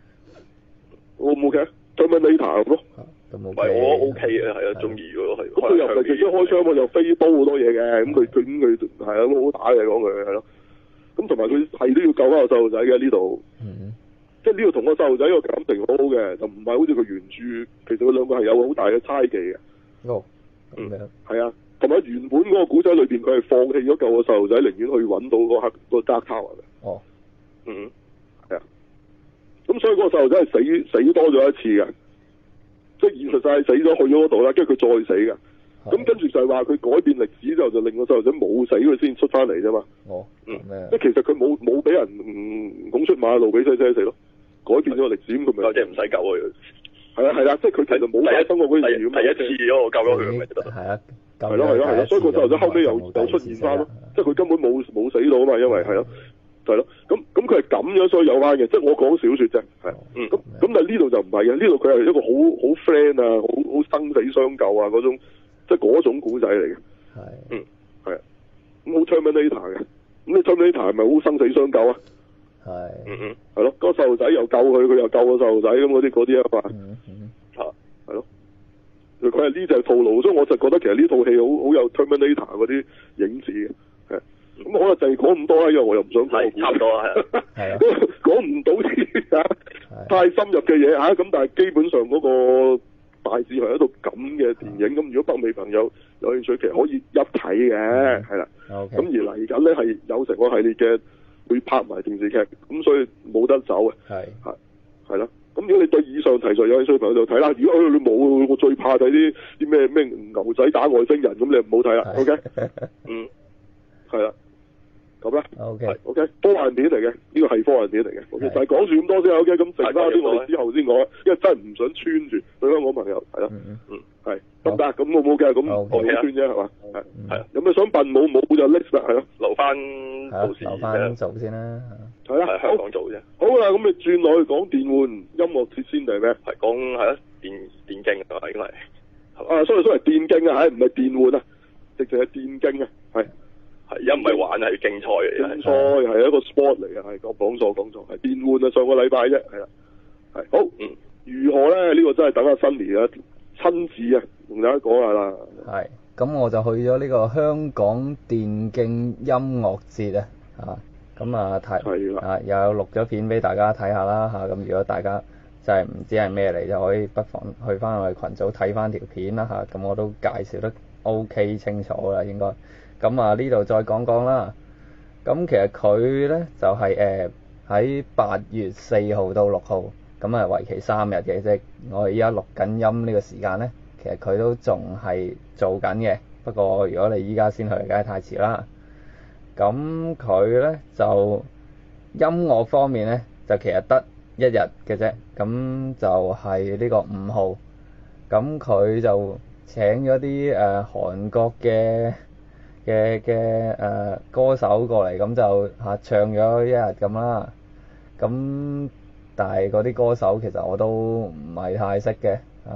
？O 唔 OK？Terminator 咯， 唔係我 OK 嘅，係啊，中意嗰個係。 咁佢又唔係自己開槍喎，又飛刀好多嘢嘅，咁佢佢咁佢係啊，好好打嘅講佢係咯。咁同埋佢係都要救翻個細路仔嘅呢度，即係呢度同個細路仔個感情好好嘅，就唔係好似佢原著，其實佢兩個係有好大嘅猜忌嘅。 哦，咁樣係啊。同埋原本嗰個古仔裏邊，佢係放棄咗救個細路仔，寧願去揾到個黑個 Dark Tower 嘅。 哦， 嗯，係啊。咁所以嗰個細路仔係死死多咗一次嘅，即係現實世界死咗去咗嗰度啦，跟住佢再死嘅。咁跟住就係話佢改變歷史之後，就令個細路仔冇死佢先出翻嚟啫嘛。 哦， 嗯，即係其實佢冇冇俾人拱出馬路俾西西死咯，改變咗個歷史咁佢咪即係唔使救佢。 係啊係啦，即係佢其實冇發生過嗰件事咁。 第一次嗰個救咗佢咪得。 係啊。 係咯係咯係咯，所以個細路仔後尾又又出現翻咯，即係佢根本冇冇死到啊嘛，因為係咯，係咯，咁咁佢係咁樣所以有翻嘅，即係我講小説啫，係，咁咁但係呢度就唔係嘅，呢度佢係一個好好 friend 啊，好好生死相救啊嗰種，即係嗰種古仔嚟嘅， 係， 嗯，係啊，咁好 Terminator 嘅，咁你 Terminator 係咪好生死相救啊？ 係， 嗯嗯，係咯，嗰個細路仔又救佢，佢又救個細路仔咁嗰啲嗰啲啊嘛， 嗯嗯， 嚇，係咯。佢係呢隻套路，所以我就覺得其實呢套戲好好有 Terminator 嗰啲影子嘅，係咁可能就係講咁多啦，因為我又唔想講， 差唔多啦， 係啊，講唔到啲嚇太深入嘅嘢嚇，咁但係基本上嗰個大致係一套咁嘅電影，咁如果北美朋友有興趣，其實可以一睇嘅，係啦，咁而嚟緊咧係有成個系列嘅會拍埋電視劇，咁所以冇得走嘅，係係係啦。咁如果你對以上題材有興趣朋友就睇啦。如果你冇，我最怕睇啲啲咩咩牛仔打外星人，咁你唔好睇啦。OK， 嗯，係啦，咁啦。OK，OK，、okay. okay, 科幻片嚟嘅，呢個係科幻片嚟嘅。OK， 就係講住咁多先 OK， 咁剩翻啲我哋之後先講，因為真係唔想穿住對香港朋友，係啦，嗯嗯，係得唔得？咁好唔好嘅？咁我好穿啫，係嘛？係係。有咩想笨冇冇就 list 啦，係咯，留翻到時留翻做先啦。 係啦， 喺香港做啫。 好啦，咁你轉落去講電玩音樂節先定係咩？係講係啦，電電競啊，應該係。 啊，sorry sorry，電競啊，係唔係電玩啊？直情係電競啊，係係一唔係玩係競賽嚟嘅。 競賽係一個 sport 嚟嘅，係講講錯講錯，係電玩啊，上個禮拜啫，係啦，係好，嗯，如何咧？呢、呢個真係等阿 Sunny 啊親自啊同大家講下啦。係， 咁我就去咗呢個香港電競音樂節啊，啊。咁啊睇啊又有錄咗片俾大家睇下啦嚇，咁、啊、如果大家真係唔知係咩嚟，就可以不妨去翻我哋群組睇翻條片啦嚇，咁、啊、我都介紹得 OK 清楚啦應該。咁啊呢度再講講啦。咁其實佢咧就係誒喺八月四號到六號，咁啊為期三日嘅啫。我哋依家錄緊音呢個時間咧，其實佢都仲係做緊嘅。不過如果你依家先去，梗係太遲啦。咁佢咧就音樂方面咧，就其實得一日嘅啫。咁就係呢個五號。咁佢就請咗啲誒韓國嘅嘅嘅誒歌手過嚟，咁就嚇唱咗一日咁啦。咁但係嗰啲歌手其實我都唔係太識嘅嚇。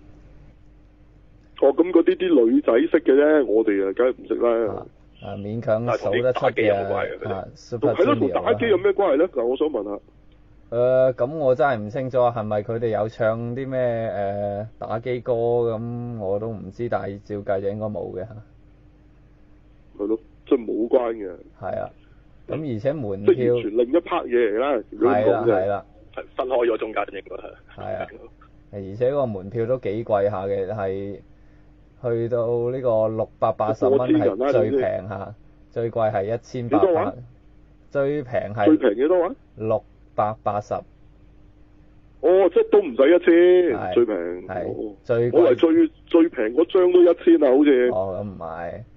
哦，咁嗰啲啲女仔識嘅啫，我哋啊梗係唔識啦。 啊，勉強數得出嘅啊 Super Junior 係咯，同打機有咩關係咧？嗱，我想問下。 誒，咁我真係唔清楚，係咪佢哋有唱啲咩誒打機歌咁？我都唔知，但係照計就應該冇嘅嚇。 係咯，即係冇關嘅。係啊， 咁而且門票即係完全另一 part 嘢嚟啦。 係啦，係啦， 係分開咗中間應該係。 係啊，而且個門票都幾貴下嘅，係。去到呢個六百八十蚊係最平嚇，最貴係一千八百，最平係最平幾多話？ 六百八十。 哦，即係都唔使一千，最平。 係最貴。 我係最最平嗰張都一千啊，好似。 哦，咁唔係，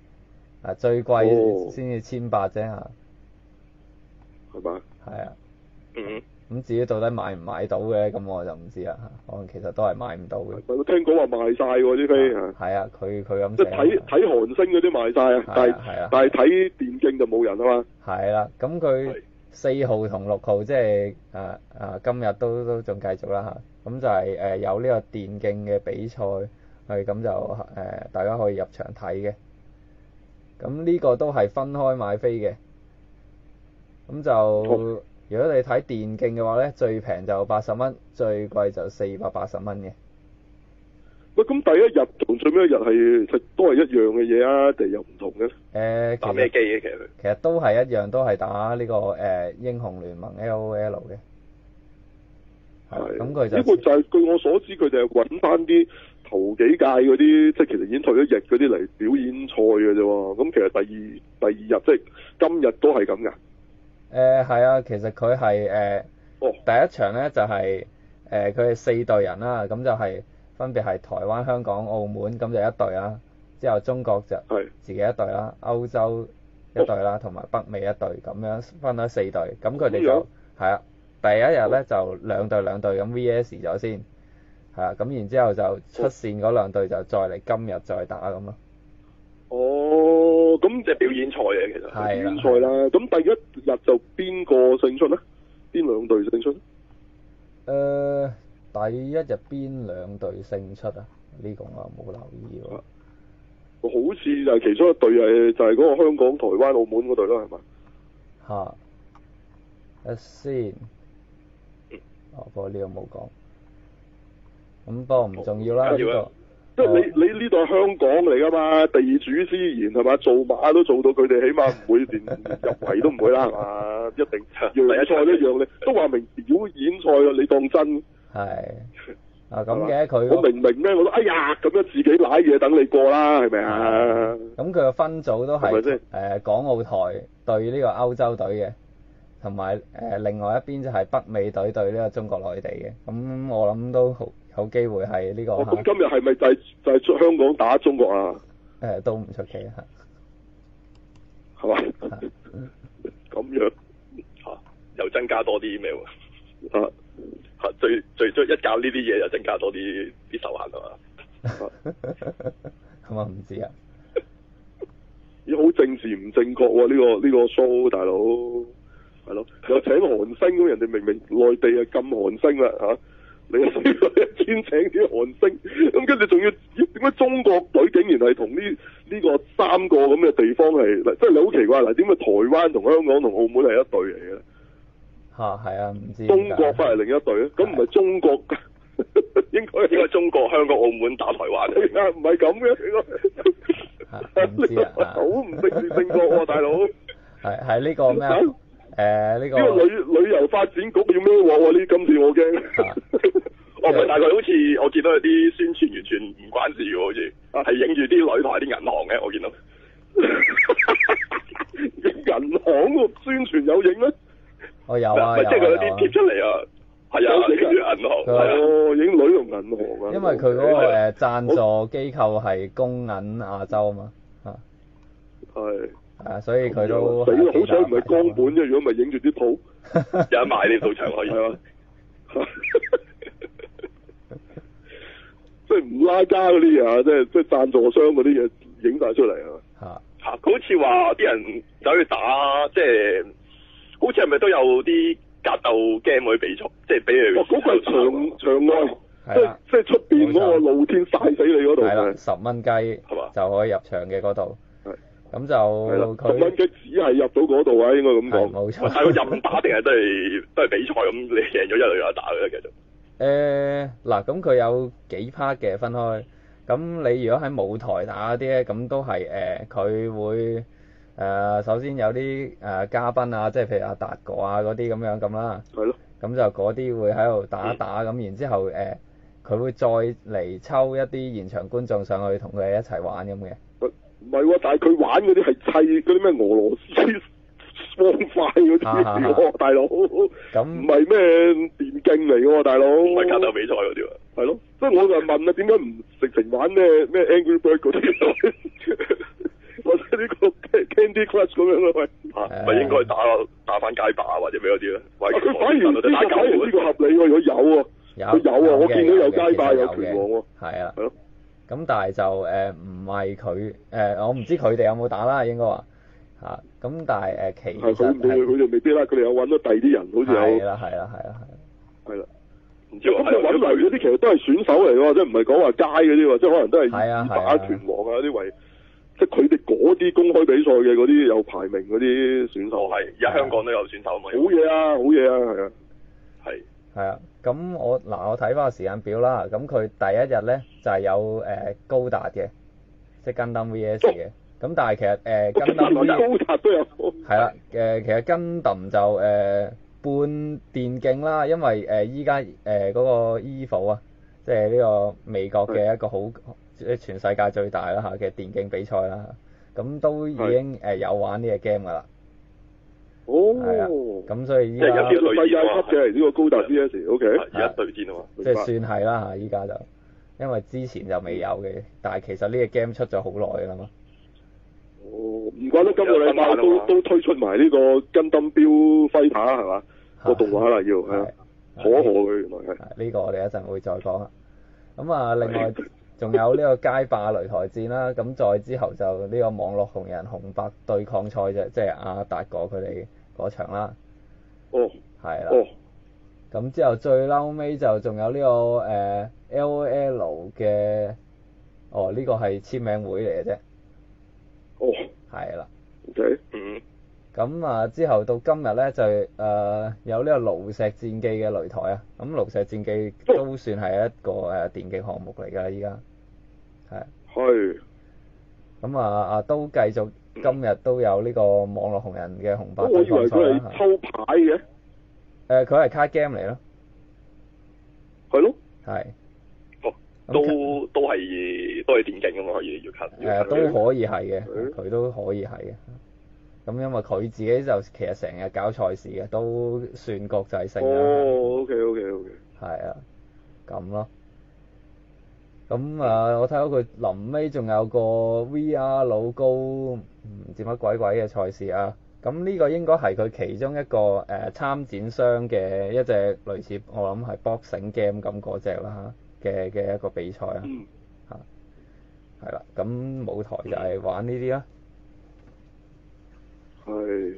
啊最貴先至千八啫嚇， 係嘛？ 係啊。 嗯。 咁至於到底買唔買到嘅，咁我就唔知啦嚇，可能其實都係買唔到嘅。 我聽講話賣晒喎啲飛嚇。 係啊，佢佢咁。 即係睇睇韓星嗰啲賣晒啊，但係但係睇電競就冇人啊嘛。係啦，咁佢四號同六號即係啊啊今日都都仲繼續啦嚇，咁就係誒有呢個電競嘅比賽，係咁就誒大家可以入場睇嘅。咁呢個都係分開買飛嘅，咁就。哦如果你睇電競嘅話咧，最平就八十蚊，最貴就四百八十蚊嘅。 喂，咁第一日同最尾一日係都係一樣嘅嘢啊，定係有唔同嘅？誒、 呃， 打咩機嘅其實？ 其實都係一樣，都係打呢、這個誒、呃、英雄聯盟 L O L 嘅。係。咁佢就呢個就係、是、據我所知，佢哋係揾翻啲頭幾屆嗰啲，即係其實已經退咗役嗰啲嚟表演賽嘅啫喎。咁其實第二第二日即係今日都係咁㗎。 誒係啊，其實佢係誒第一場咧就係誒佢係四隊人啦，咁就係分別係台灣、香港、澳門咁就一隊啦，之後中國就自己一隊啦，歐洲一隊啦，同埋北美一隊咁樣分咗四隊，咁佢哋就係啊第一日咧就兩隊兩隊咁 V S 咗先，係啊，咁然之後就出線嗰兩隊就再嚟今日再打咁咯。 哦，咁即係表演賽嘅其實。 係表演賽啦，咁第一日就邊個勝出咧？邊兩隊勝出？誒、 呃，第一日邊兩隊勝出啊？呢、這個我冇留意喎。 好似就係其中一隊係就係嗰個香港、台灣、澳門嗰隊咯，係嘛？ 嚇！一先，哦，不過呢個冇講。咁不過唔重要啦，呢、這個。 即係你你呢度係香港嚟噶嘛，地主之誼係嘛，做馬都做到佢哋，起碼唔會連入圍都唔會啦，係嘛？一定樣賽都一樣，你都話明表演賽啊，你當真？ 係啊咁嘅佢。 我明明咩？我都哎呀咁樣自己攋嘢等你過啦，係咪啊？ 咁佢個分組都係誒、呃、港澳台對呢個歐洲隊嘅，同埋誒另外一邊就係北美隊對呢個中國內地嘅，咁我諗都好。有機會係呢、這個。咁、 哦、今日係咪就係、是、就係、是、香港打中國啊？ 誒、呃，都唔出奇啊， 係嘛？咁樣嚇、啊，又增加多啲咩喎？ 啊嚇，最最最一搞呢啲嘢又增加多啲啲手限啊嘛？ 咁啊唔知啊。 咦，好政治唔正確喎、啊？呢、這個呢、這個 show 大佬係咯，又請韓星咁，人哋明明內地係禁韓星啦嚇。啊你又專請啲韓星，咁跟住仲要點解中國隊竟然係同呢呢個三個咁嘅地方係，即係你好奇怪嗱，點解台灣同香港同澳門係一隊嚟嘅？ 嚇係啊，唔知。 中國翻嚟另一隊咧，咁唔係中國應該應該中國、香港、澳門打台灣啊？唔係咁嘅， 唔知啊， 好唔政治正確喎，大佬。 係係呢個咩？誒呢、呃這個呢個旅旅遊發展局要咩鑊喎？呢今次我驚。 哦，唔係，但係佢好似我見到有啲宣傳完全唔關事嘅，好似係影住啲女同埋啲銀行嘅，我見到。銀行喎，宣傳有影咩？ 我有啊，有啊。 即係佢有啲貼出嚟啊，係啊，影住銀行。 哦，影女同銀行啊。 因為佢嗰、那個誒贊助機構係公銀亞洲啊嘛，嚇。係。係啊，所以佢都死啦！好彩唔係江本啫，如果唔係影住啲圖， 有得買呢套場可以係嘛？ 即係唔拉家嗰啲嘢啊！即係即係贊助商嗰啲嘢影晒出嚟啊！ 嚇嚇！佢好似話啲人走去打，即係好似係咪都有啲格鬥 game 去比賽？即係比如哦，嗰個係場場外，即係即係出邊嗰個露天曬死你嗰度係啦，十蚊雞係嘛就可以入場嘅嗰度。咁就佢十蚊雞只係入到嗰度啊，應該咁講。 冇錯。 但係佢任打定係都係都係比賽咁，你贏咗一路有得打嘅其實。 誒嗱，咁佢有幾 part 嘅分開。咁你如果喺舞台打嗰啲咧，咁都係誒佢會誒、呃、首先有啲誒、呃、嘉賓啊，即係譬如阿達哥啊嗰啲咁樣咁啦。 係咯。 咁就嗰啲會喺度打一打咁，嗯、然之後誒佢、呃、會再嚟抽一啲現場觀眾上去同佢哋一齊玩咁嘅。 唔係喎，但係佢玩嗰啲係砌嗰啲咩俄羅斯方塊嗰啲喎，大佬。咁唔係咩電競嚟嘅喎，大佬。唔係格鬥比賽嗰啲喎。 係咯，所以我就問啊，點解唔直情玩咩咩 Angry Bird 嗰啲，或者呢個 Candy Crush 咁樣咯，喂， 咪、啊、應該打打翻街霸或者咩嗰啲咧？ 佢反而呢個反而呢個合理喎，如果有喎，佢有啊，我見到有街霸有拳王喎， 係啊， 係咯。 咁但係就誒唔係佢誒，我唔知佢哋有冇打啦，應該話嚇。咁、啊、但係誒、呃、其實佢佢哋未必啦，佢哋有揾到第二啲人，好似有。 係啦係啦係啦係。係啦。 咁佢揾嚟嗰啲其實都係選手嚟喎，即係唔係講話街嗰啲喎，即係可能都係以打拳王啊啲為，即係佢哋嗰啲公開比賽嘅嗰啲有排名嗰啲選手。係，而家香港都有選手嘛。好嘢啊！好嘢啊！係啊。係。係啊，咁我嗱我睇翻個時間表啦，咁佢第一日咧就係、是、有誒、呃、高達嘅，即係 Gundam V S 嘅，咁、哦、但係其實誒 Gundam 高達都有。係啦，誒其實 Gundam就誒。呃半電競啦，因為誒依家誒嗰個 E V O 啊，即係呢個美國嘅一個好即係全世界最大啦嚇嘅電競比賽啦，咁都已經誒有玩呢個 game 噶啦。哦。係啊。咁所以依家即係有啲世界級嘅呢個高達 V S，OK。而家對戰啊嘛。即係算係啦嚇，依家就因為之前就未有嘅，但係其實呢個 game 出咗好耐噶啦嘛。哦，唔怪得今個禮拜都都推出埋呢個 Gundam Build Fighter係嘛？個動畫啦要係啊，可可佢原來係。呢個我哋一陣會再講啦。咁啊，另外仲有呢個街霸擂台戰啦，咁再之後就呢個網絡紅人紅白對抗賽啫，即係阿達哥佢哋嗰場啦。哦。係啦。哦。咁之後最嬲尾就仲有呢、這個誒、呃、L O L 嘅，哦呢、這個係簽名會嚟嘅啫。哦。係啦。OK。嗯。咁啊，之後到今日咧就誒、呃、有呢個爐石戰記嘅擂台啊，咁爐石戰記都算係一個誒電競項目嚟㗎，依家係。係。咁啊啊都繼續今日都有呢個網絡紅人嘅紅白對抗賽啦。我以為佢係抽牌嘅。誒，佢係卡 game 嚟咯。係咯。係。哦。都都係都係電競㗎嘛，可以要卡。誒，都可以係嘅，佢都可以係嘅。咁因為佢自己就其實成日搞賽事嘅，都算國際性啦。哦 ，OK OK OK。係啊，咁咯。咁啊，我睇到佢臨尾仲有個 V R 老高唔知乜鬼鬼嘅賽事啊。咁呢個應該係佢其中一個誒、呃、參展商嘅一隻類似我諗係 boxing game 咁嗰隻啦嘅嘅一個比賽啊。嗯。嚇。係啦，咁舞台就係玩呢啲啦。係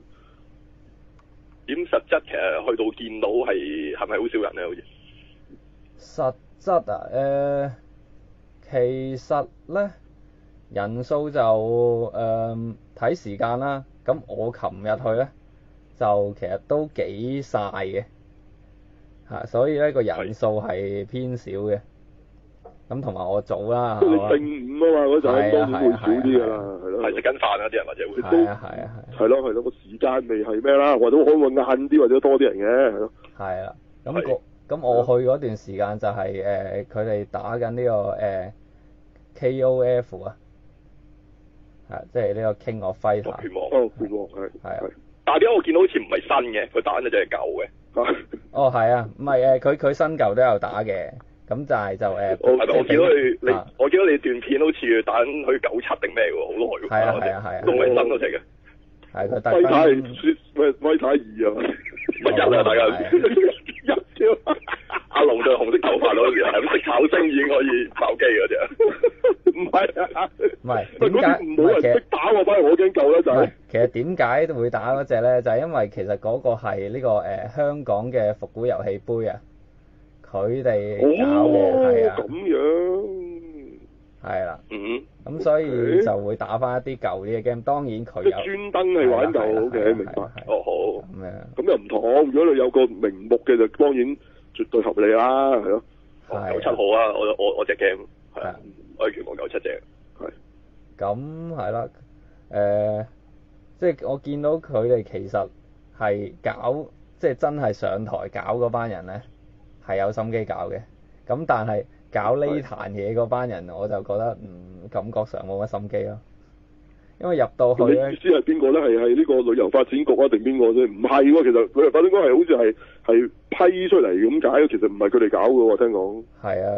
點實質其實去到見到係係咪好少人咧？好似實質啊，誒、呃，其實咧人數就誒睇、呃、時間啦。咁我琴日去咧就其實都幾晒嘅嚇，所以咧個人數係偏少嘅。咁同埋我早啦，即係你正午啊嘛，嗰陣當然會少啲㗎啦，係咯。係食緊飯啊啲人或者會都係啊係啊係。係咯係咯，個時間未係咩啦，或者可能會晏啲或者多啲人嘅係咯。係啊，咁個咁我去嗰段時間就係誒佢哋打緊呢、呢個誒、呃、K O F 啊，係即係呢個 King of Fighter。拳王哦，拳王係係啊。但係點解我見到好似唔係新嘅，佢打緊隻係舊嘅。哦係啊，唔係誒佢佢新舊都有打嘅。咁就係就誒，我我見到你你，我見到你段片好似打緊去九七定咩喎，好耐喎。係啊係啊係啊，都唔係新嗰隻嘅。係佢大威太威威太二啊嘛，咪一啊大家一啫。阿龍就紅色頭髮嗰時係咁食炒星已經可以爆機嗰隻。唔係啊，唔係點解冇人識打喎？反而我已經夠啦就係。其實點解會打嗰隻咧？就係因為其實嗰個係呢個誒香港嘅復古遊戲杯啊。佢哋搞嘅係啊，咁樣係啦，嗯，咁所以就會打翻一啲舊啲嘅 game。當然佢有專登係玩舊嘅，明白？哦好，咁樣咁又唔同。如果你有個名目嘅，就當然絕對合理啦，係咯。九七好啊，我我我隻 game 係啊，我係拳王九七隻，係。咁係啦，誒，即係我見到佢哋其實係搞，即係真係上台搞嗰班人咧。係有心機搞嘅，咁但係搞呢壇嘢嗰班人，我就覺得嗯感覺上冇乜心機咯。因為入到去咧，你意思係邊個咧？係係呢個旅遊發展局啊，定邊個啫？唔係喎，其實旅遊發展局係好似係係批出嚟咁解，其實唔係佢哋搞嘅喎，聽講。係啊，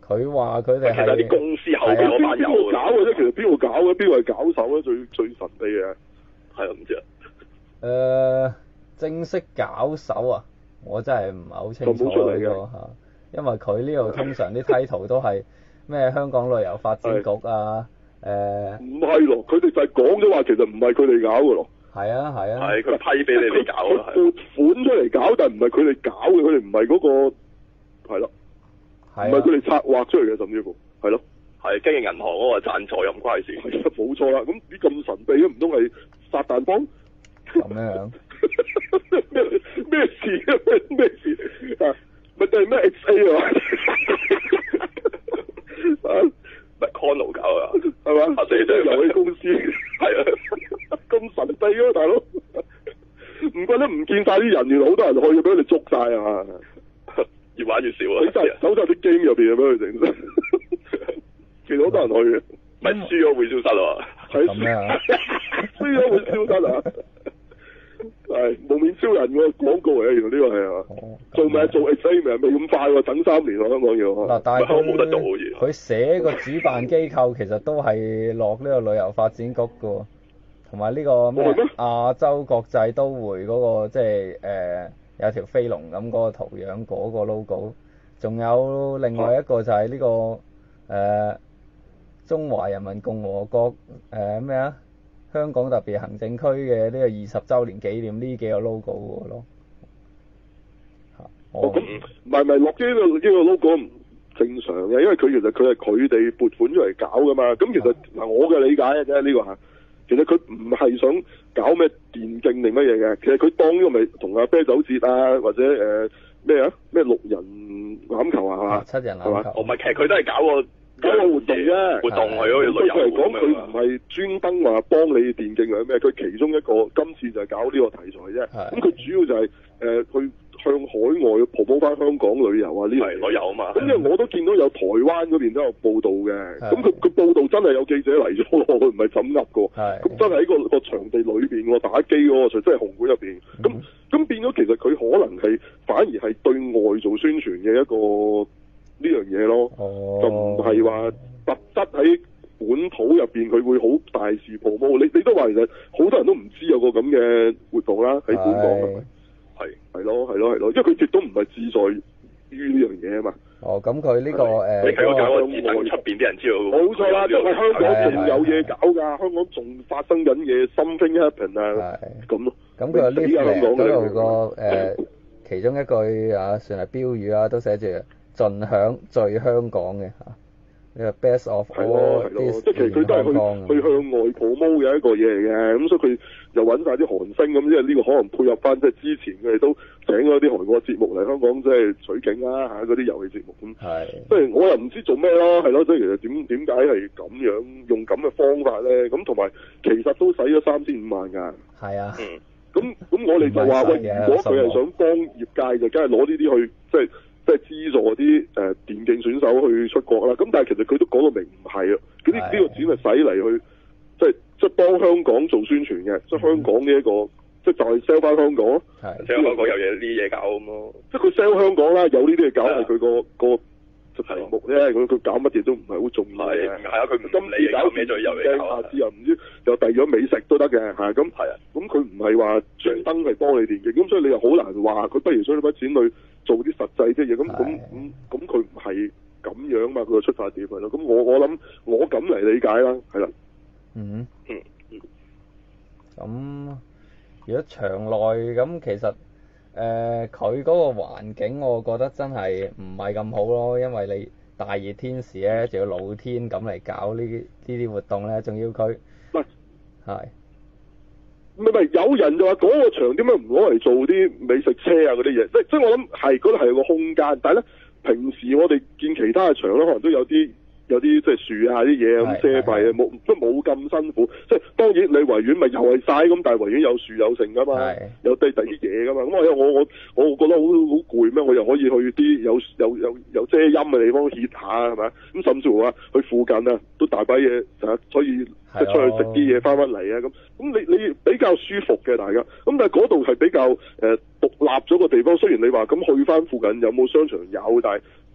佢話佢哋係啲公司後邊嗰班友邊個搞嘅啫？其實邊個搞嘅？邊個係搞手咧？最最神秘嘅係啊，唔知啊。 誒、呃，正式搞手啊，我真係唔係好清楚呢、這個嚇，因為佢呢度通常啲 title 都係咩香港旅遊發展局啊，誒。唔係咯，佢哋就係講咗話，其實唔係佢哋搞嘅咯。 係啊係啊。 係佢批俾你哋搞啦。 佢撥款出嚟搞，但係唔係佢哋搞嘅，佢哋唔係嗰個係咯。唔係佢哋策劃出嚟嘅，甚至乎係咯， 係經營銀行嗰個贊助又唔關事。 係啊，冇錯啦。咁啲咁神秘嘅，唔通係撒旦幫？ 咁樣咩咩事啊？咩咩事啊？咪就係咩 X A 啊？啊， 咪 Conno 搞啊？ 係嘛？阿四隻遊戲公司係啊， 咁神秘啊，大佬！唔怪得唔見晒啲人，原來好多人去嘅，俾佢哋捉晒啊！ 越玩越少啊！ 你真係走晒啲 game 入邊啊，俾佢整。其實好多人去嘅， 咪輸咗會消失啊！ 係咁樣啊？ 輸咗會消失啊！係蒙面超人個廣告嚟嘅，原來呢個係啊！做咩做 X A 咪未咁快喎？等三年喎，香港要。 嗱，但係佢冇得做好似。 佢寫個主辦機構其實都係落呢個旅遊發展局嘅喎，同埋呢個咩亞洲國際都會嗰個即係誒。有條飛龍咁嗰個圖樣嗰個 logo， 仲有另外一個就係呢、這個誒、呃、中華人民共和國誒咩啊香港特別行政區嘅呢個二十週年紀念呢幾個 logo 咯。嚇， 哦咁唔係唔係落呢個呢個 logo 唔正常嘅，因為佢其實佢係佢哋撥款出嚟搞噶嘛。咁其實嗱我嘅理解嘅啫呢個嚇。其實佢唔係想搞咩電競定乜嘢嘅，其實佢當呢個咪同阿啤酒節啊，或者誒咩啊咩六人欖球啊，係嘛？ 七人欖球。 哦，唔係，其實佢都係搞個搞個活動啫。 活動係好似旅遊嚟講，佢唔係專登話幫你電競或者咩，佢其中一個今次就係搞呢個題材啫。咁佢主要就係、是、誒、呃、去向海外鋪補翻香港旅遊啊呢樣旅遊啊嘛。 咁因為我都見到有台灣嗰邊都有報道嘅，咁佢佢報道真係有記者嚟咗咯，佢唔係怎噏㗎。咁真係喺個個場地裏邊喎，打機嗰個場，即係紅館入邊。咁咁變咗其實佢可能係反而係對外做宣傳嘅一個呢樣嘢咯， 哦、 就唔係話特質喺本土入邊佢會好大肆 promote。你你都話其實好多人都唔知有個咁嘅活動啦，喺本港係咪？係係咯係咯係咯，因為佢亦都唔係志在於呢樣嘢啊嘛。 哦，咁佢呢個誒， 你睇我搞個節目，出邊啲人知道。 冇錯啦，因為香港仲有嘢搞㗎，香港仲發生緊嘢 ，something happen 啊，咁咯。 咁佢呢度嗰度個誒其中一句啊，算係標語啦，都寫住盡享最香港嘅嚇。呢個 best of all this 即係其實佢都係去去向外 promote 嘅一個嘢嚟嘅，咁所以佢又揾晒啲韓星咁，因為呢個可能配合翻即係之前佢哋都請咗啲韓國節目嚟香港即係取景啦嚇，嗰啲遊戲節目咁。係。即係我又唔知做咩咯，係咯，即係其實點點解係咁樣用咁嘅方法咧？咁同埋其實都使咗三千五萬㗎。係啊。嗯。咁咁我哋就話喂，如果佢係想幫業界，就梗係攞呢啲去即係。即係資助啲誒、呃、電競選手去出國啦，咁但係其實佢都講到明唔係啊，嗰啲呢個錢係使嚟去即係即係幫香港做宣傳嘅，即係香港呢、這、一個即係就係 sell 翻香港咯，sell 香港有嘢呢嘢搞咁咯，即係佢 sell 香港啦，有呢啲嘢搞係佢個個題目啫，佢佢搞乜嘢都唔係好重要嘅，係啊，佢唔今次搞咩再遊戲搞，下次又唔知又遞咗美食都得嘅嚇，咁係啊，咁佢唔係話專登係幫你電競，咁所以你又好難話佢不如將呢筆錢去做啲實際嘅嘢，咁咁咁咁佢唔係咁樣嘛，佢個出發點係咯，咁我我諗我咁嚟理解啦，係啦，嗯嗯嗯， 咁如果場內咁其實。誒佢嗰個環境，我覺得真係唔係咁好咯，因為你大熱天時咧，仲要露天咁嚟搞呢啲呢啲活動咧，仲要佢， 喂， 係， 唔係唔係，有人就話嗰個場點解唔攞嚟做啲美食車啊嗰啲嘢？即即我諗係嗰度係個空間，但係咧平時我哋見其他嘅場咧，可能都有啲。有啲即係樹啊啲嘢咁遮蔽啊，冇即係冇咁辛苦。即係當然你維園咪又係晒咁，但係維園有樹有剩噶嘛，有第第啲嘢噶嘛。咁我我我我覺得好好攰咩？我又可以去啲有有有有遮陰嘅地方歇下係咪？咁甚至乎啊，去附近啊都大把嘢啊，所以即係出去食啲嘢翻返嚟啊咁。咁你你比較舒服嘅大家。咁但係嗰度係比較誒獨立咗個地方。雖然你話咁去翻附近有冇商場有，但係。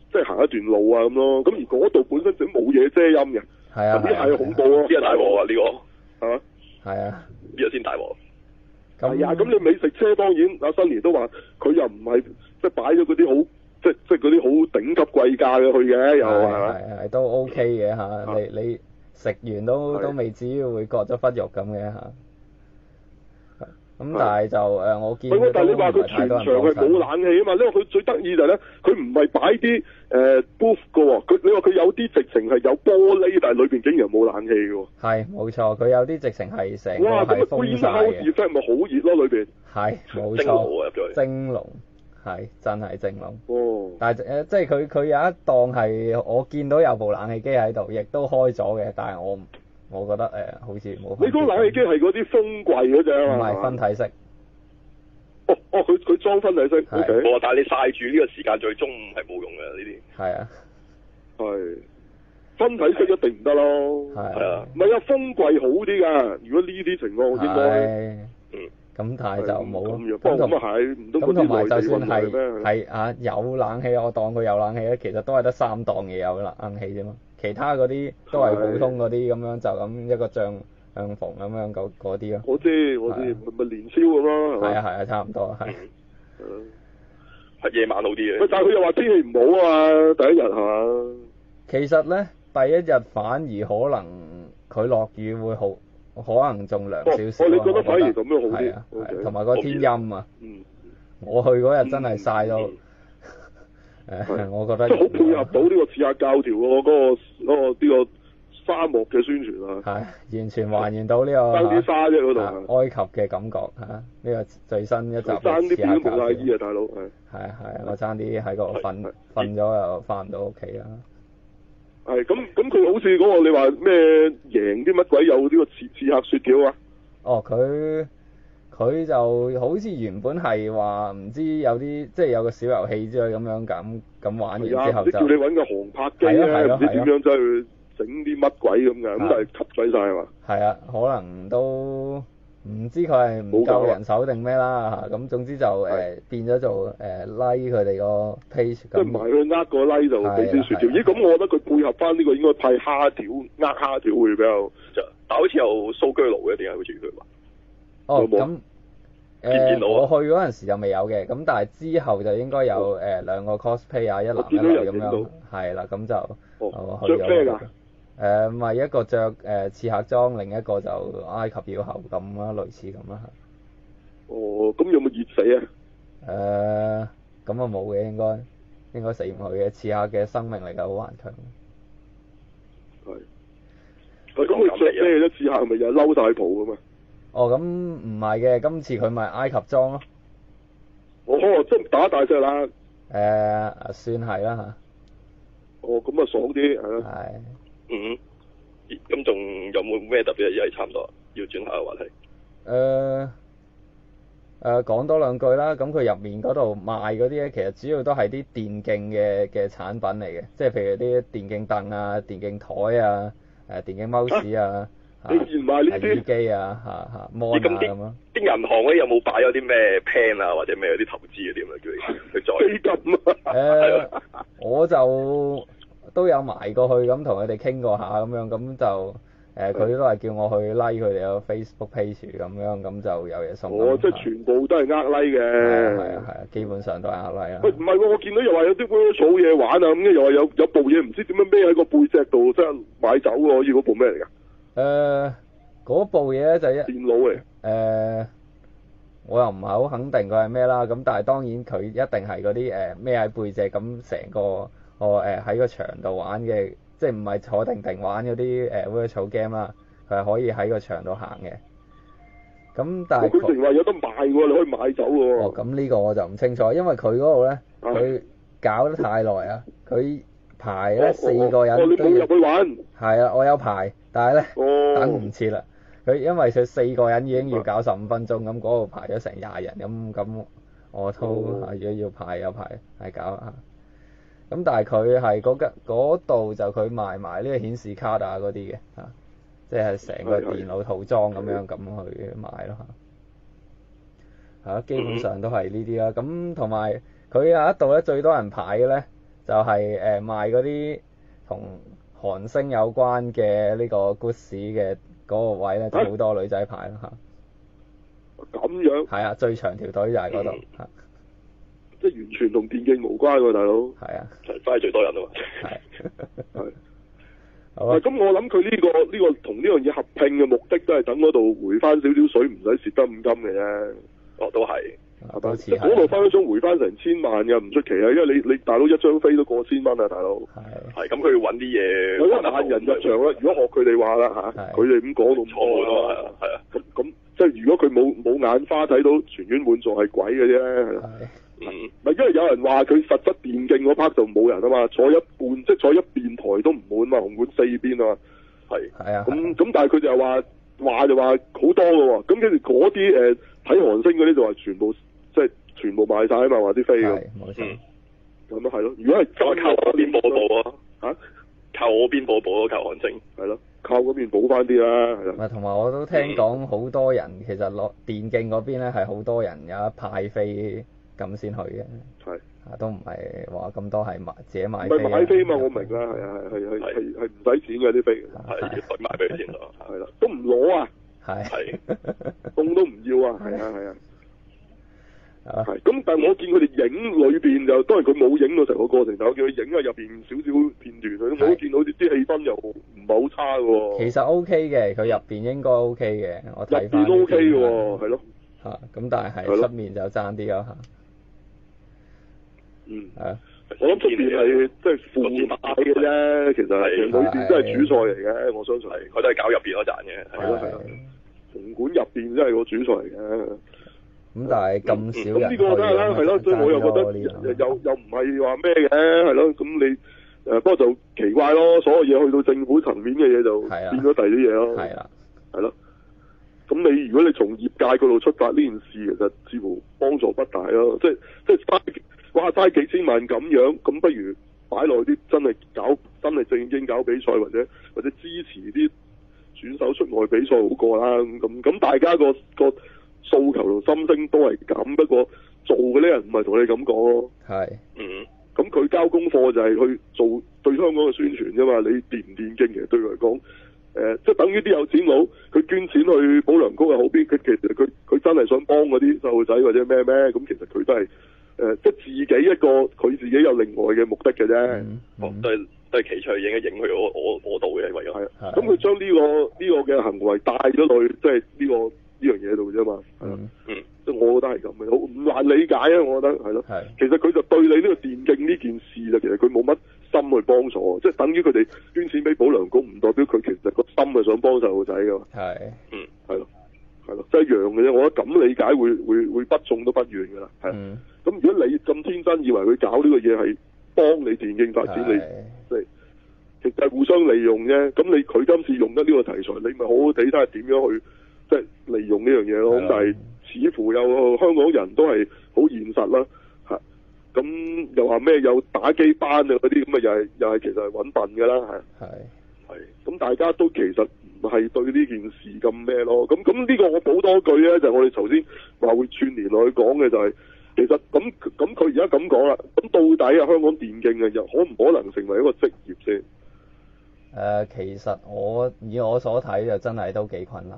即係行一段路啊咁咯。咁而嗰度本身就冇嘢遮陰嘅。 係啊。 咁呢係恐怖咯。 呢個大鑊啊！呢個係嘛？ 係啊。 呢個先大鑊。 係啊，咁你美食車當然阿新年都話佢又唔係即係擺咗嗰啲好即即係嗰啲好頂級貴價嘅去嘅，又係嘛？ 係係都 OK 嘅嚇，你你食完都都未至於會割咗忽肉咁嘅嚇。咁但係就誒，我見但係你話佢全場係冇冷氣啊嘛，因為佢最得意就係咧，佢唔係擺啲誒 booth 嘅喎，佢你話佢有啲直情係有玻璃，但係裏邊竟然冇冷氣嘅喎。 係冇錯，佢有啲直情係成個哇！咁啊封晒嘅。effect 咪好熱咯，裏邊。 係冇錯。蒸籠係真係蒸籠。哦。但係誒，即係佢佢有一檔係我見到有部冷氣機喺度，亦都開咗嘅，但係我。我覺得誒、呃，好似冇。 你嗰冷氣機係嗰啲風櫃嗰隻啊嘛？ 唔係分體式。 哦哦，佢佢裝分體式。O K。 哦，但係你曬住呢個時間，在中午係冇用嘅呢啲。係啊。係。分體式一定唔得咯。係啊。唔係啊，風櫃好啲㗎。如果呢啲情況應該。嗯。咁但係就冇咯。咁咁啊係，唔通嗰啲內地運嚟咩？ 係啊，有冷氣我當佢有冷氣咧，其實都係得三檔嘢有冷氣啫嘛。其他嗰啲都係普通嗰啲咁樣，就咁一個帳帳篷咁樣嗰嗰啲咯。 我知我知，咪咪年宵咁咯，係嘛？係啊係啊，差唔多係。 嗯。 係夜晚好啲嘅。 但係佢又話天氣唔好啊嘛，第一日係嘛？ 其實咧，第一日反而可能佢落雨會好，可能仲涼少少。 哦，你覺得反而咁樣好啲？ 係啊，同埋個天陰啊。嗯。我去嗰日真係曬到。誒，我覺得即係好配合到呢個刺客教條喎，嗰個嗰個呢個沙漠嘅宣傳啊， 係完全還原到呢個爭啲沙啫嗰度， 埃及嘅感覺嚇，呢個最新一集嘅爭啲變咗木乃伊啊，大佬係係啊係啊，我爭啲喺嗰度瞓瞓咗又翻唔到屋企啦。 係咁咁，佢好似嗰個你話咩贏啲乜鬼有呢個刺刺客雪條啊？ 哦，佢。佢就好似原本係話唔知有啲即係有個小遊戲之類咁樣咁咁玩完之後就叫你揾個航拍機咧，唔知點樣走去整啲乜鬼咁嘅，咁但係吸鬼晒係嘛？係啊，可能都唔知佢係唔夠人手定咩啦嚇，咁總之就誒變咗做誒 like 佢哋個 page。 即係唔係佢呃個 like 就俾啲雪條？咦，咁我覺得佢配合翻呢個應該派蝦條呃蝦條會比較， 但好似有蘇居爐嘅，點解好似佢話？ 哦，咁誒，我去嗰陣時就未有嘅，咁但係之後就應該有誒兩個 cosplay 啊，一男一女咁樣，係啦，咁就我去咗。着咩㗎？誒，咪一個着誒刺客裝，另一個就埃及妖后咁啦，類似咁啦。 哦，咁有冇熱死啊？誒，咁啊冇嘅，應該應該死唔去嘅，刺客嘅生命力好頑強。 係。咁佢着咩啫？刺客係咪又係褸大袍噶嘛？ 哦，咁唔係嘅，今次佢咪埃及裝咯。 哦，即係打大隻啦。 誒、呃，算係啦嚇。 哦，咁啊爽啲係咯。 係。 嗯。咁仲有冇咩特別？而係差唔多，要轉下個話題。誒、 呃，誒講多兩句啦。咁佢入面嗰度賣嗰啲咧，其實主要都係啲電競嘅嘅產品嚟嘅，即係譬如啲電競凳啊、電競台啊、誒電競 mouse 啊。 你連埋呢啲耳機啊，嚇嚇 mon 啊咁咯。 啲銀行嗰啲有冇擺咗啲咩 pen 啊，或者咩嗰啲投資嗰啲咁啊？叫你去再基金啊？ 誒，我就都有埋過去咁同佢哋傾過下咁樣，咁就誒佢都係叫我去 like 佢哋個 Facebook page 咁樣，咁就有嘢送。 哦，即係全部都係呃 like 嘅。 係啊係啊，基本上都係呃 like 啊。 喂，唔係喎，我見到又話有啲 virtual 嘢玩啊，咁又話有有部嘢唔知點樣孭喺個背脊度，即係買走喎，好似嗰部咩嚟㗎？ 誒，嗰、呃、部嘢咧就一電腦嚟。誒、 呃，我又唔係好肯定佢係咩啦，咁但係當然佢一定係嗰啲誒孭喺背脊咁成個我誒喺個場度玩嘅，即係唔係坐定定玩嗰啲誒 virtual game 啦，佢係可以喺個場度行嘅。咁但係佢淨話有得賣喎，你可以買走喎。 哦，咁呢個我就唔清楚，因為佢嗰度咧，佢搞得太耐啊，佢排咧四個人都要入去玩。 係啊，我有排。但係咧，哦、等唔切啦。佢因為佢四個人已經要搞十五分鐘，咁嗰度排咗成廿人，咁咁我都係、哦、如果要排有排係搞啊。咁但係佢係嗰間嗰度就佢賣埋呢個顯示卡啊嗰啲嘅嚇，即係成個電腦套裝咁樣咁去賣咯嚇。係啊，基本上都係呢啲啦。咁同埋佢有一度咧最多人排嘅咧， 就係誒賣嗰啲同韓星有關嘅呢個 goods 嘅嗰個位咧，就好多女仔排啦嚇。 咁樣？係啊，最長條隊就係嗰度嚇。 即係完全同電競無關喎，大佬。 係啊。 真係最多人啊嘛。 係。係。好啊。咁我諗佢呢個呢、呢個同呢樣嘢合併嘅目的都係等嗰度回翻少少水，唔使蝕得咁金嘅啫。哦，都係。係嘛？即係嗰度分分鐘回翻成千萬嘅，唔出奇啊！因為你你大佬一張飛都過千蚊啊，大佬。係。係咁，佢要揾啲嘢。有一萬人入場啦，如果學佢哋話啦嚇，佢哋咁講到錯咯，係啊，係啊。咁咁即係如果佢冇冇眼花睇到全院滿座係鬼嘅啫，係啦。嗯。咪因為有人話佢實質電競嗰 part 就冇人啊嘛，坐一半即係坐一邊台都唔滿嘛，紅館四邊啊嘛。係。係啊。咁咁但係佢就係話話就話好多嘅喎，咁跟住嗰啲誒睇韓星嗰啲就話全部。即係全部賣晒啊嘛，話啲飛咁。冇錯。咁咪係咯，如果係再靠嗰邊補補啊，嚇？靠我邊補補咯，靠韓星。係咯，靠嗰邊補翻啲啦，係咯。 咪同埋我都聽講好多人其實攞電競嗰邊咧係好多人有一派飛咁先去嘅。係。啊，都唔係話咁多係買自己買飛。唔係買飛嘛，我明啦，係啊，係係係係係唔使錢嘅啲飛。係，佢買俾佢錢咯。係啦，都唔攞啊。係。係。送都唔要啊，係啊係啊。係，咁但係我見佢哋影裏邊就，當然佢冇影到成個過程，但我見佢影啊入邊少少片段，佢我都見到啲啲氣氛又唔係好差嘅喎。其實 OK 嘅，佢入邊應該 OK 嘅，我睇翻。入邊 OK 嘅喎，係咯。嚇，咁但係係出面就爭啲咯嚇。嗯。係啊。我諗出邊係即係附帶嘅啫，其實係裏邊真係主菜嚟嘅，我相信係。佢都係搞入邊嗰陣嘅。係咯係咯。紅館入邊真係個主菜嚟嘅。咁但係咁少人，咁呢個梗係啦，係咯，所以我又覺得又又唔係話咩嘅，係咯，咁你誒不過就奇怪咯，所有嘢去到政府層面嘅嘢就變咗第二啲嘢咯，係啦，係咯，咁你如果你從業界嗰度出發呢件事，其實似乎幫助不大咯，即係即係嘥哇嘥幾千萬咁樣，咁不如擺落啲真係搞真係正經搞比賽，或者或者支持啲選手出外比賽好過啦，咁咁大家個個。訴求同心聲都係咁，不過做嘅呢人唔係同你咁講咯。係，嗯，咁佢交功課就係去做對香港嘅宣傳啫嘛。你電唔電競其實對佢嚟講，誒、呃，即係等於啲有錢佬，佢捐錢去保良局又好邊，佢其實佢佢真係想幫嗰啲細路仔或者咩咩，咁其實佢都係誒、呃，即係自己一個佢自己有另外嘅目的嘅啫。嗯嗯哦、都係都係企出去影一影佢我我我度嘅為咗係。咁佢將呢個呢、呢個嘅行為帶咗去，即係呢個。呢樣嘢度啫嘛，係咯，嗯，即係我覺得係咁嘅，好唔難理解啊，我覺得係咯，係，其實佢就對你呢個電競呢件事就其實佢冇乜心去幫助，即係等於佢哋捐錢俾保良局，唔代表佢其實個心係想幫細路仔噶嘛，係，嗯，係咯，係咯，即係一樣嘅啫，我覺得咁理解會會會不中都不遠噶啦，係，咁、嗯、如果你咁天真以為佢搞呢個嘢係幫你電競發展，你即係其實係互相利用啫，咁你佢今次用得呢個題材，你咪好好地睇下點樣去。即係利用呢樣嘢咯，咁但係似乎有香港人都係好現實啦，嚇，咁又話咩有打機班啊嗰啲咁啊，又係又係其實係揾笨㗎啦，係係係，咁大家都其實唔係對呢件事咁咩咯，咁咁呢個我補多句咧，就係、我哋頭先話會串連落去講嘅就係、係，其實咁咁佢而家咁講啦，咁到底啊香港電競啊又可唔可能成為一個職業先？誒、呃，其實我以我所睇就真係都幾困難。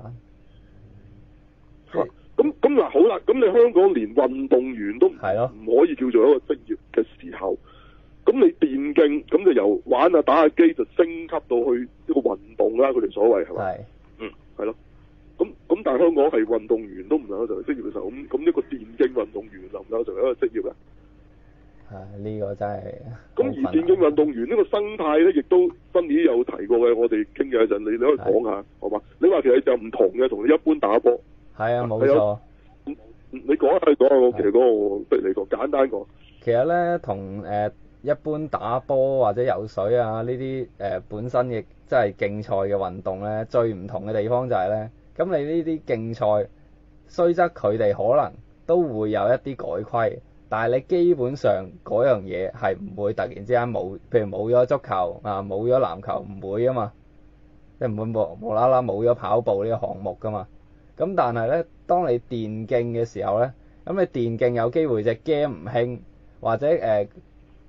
咁咁嗱好啦，咁你香港連運動員都唔可以叫做一個職業嘅時候，咁你電競咁就由玩下打下機就升級到去一個運動啦，佢哋所謂係咪？係，嗯，係咯。咁咁但係香港係運動員都唔能夠成為職業嘅時候，咁咁呢個電競運動員能唔能夠成為一個職業咧？係呢、這個真係。咁而電競運動員呢個生態咧，亦都新年有提過嘅，我哋傾嘅陣，你你可以講下，好嘛？你話其實就唔同嘅，同你一般打波。係啊，冇錯。你講下講下，我其實嗰個不如你講簡單講。其實咧，同誒、呃、一般打波或者游水啊呢啲誒本身亦即係競賽嘅運動咧，最唔同嘅地方就係咧，咁你呢啲競賽，雖則佢哋可能都會有一啲改規，但係你基本上嗰樣嘢係唔會突然之間冇，譬如冇咗足球啊，冇咗籃球，唔會啊嘛，即係唔會無無啦啦冇咗跑步呢個項目噶嘛。咁但係咧，當你電競嘅時候咧，咁你電競有機會隻 game 唔興，或者誒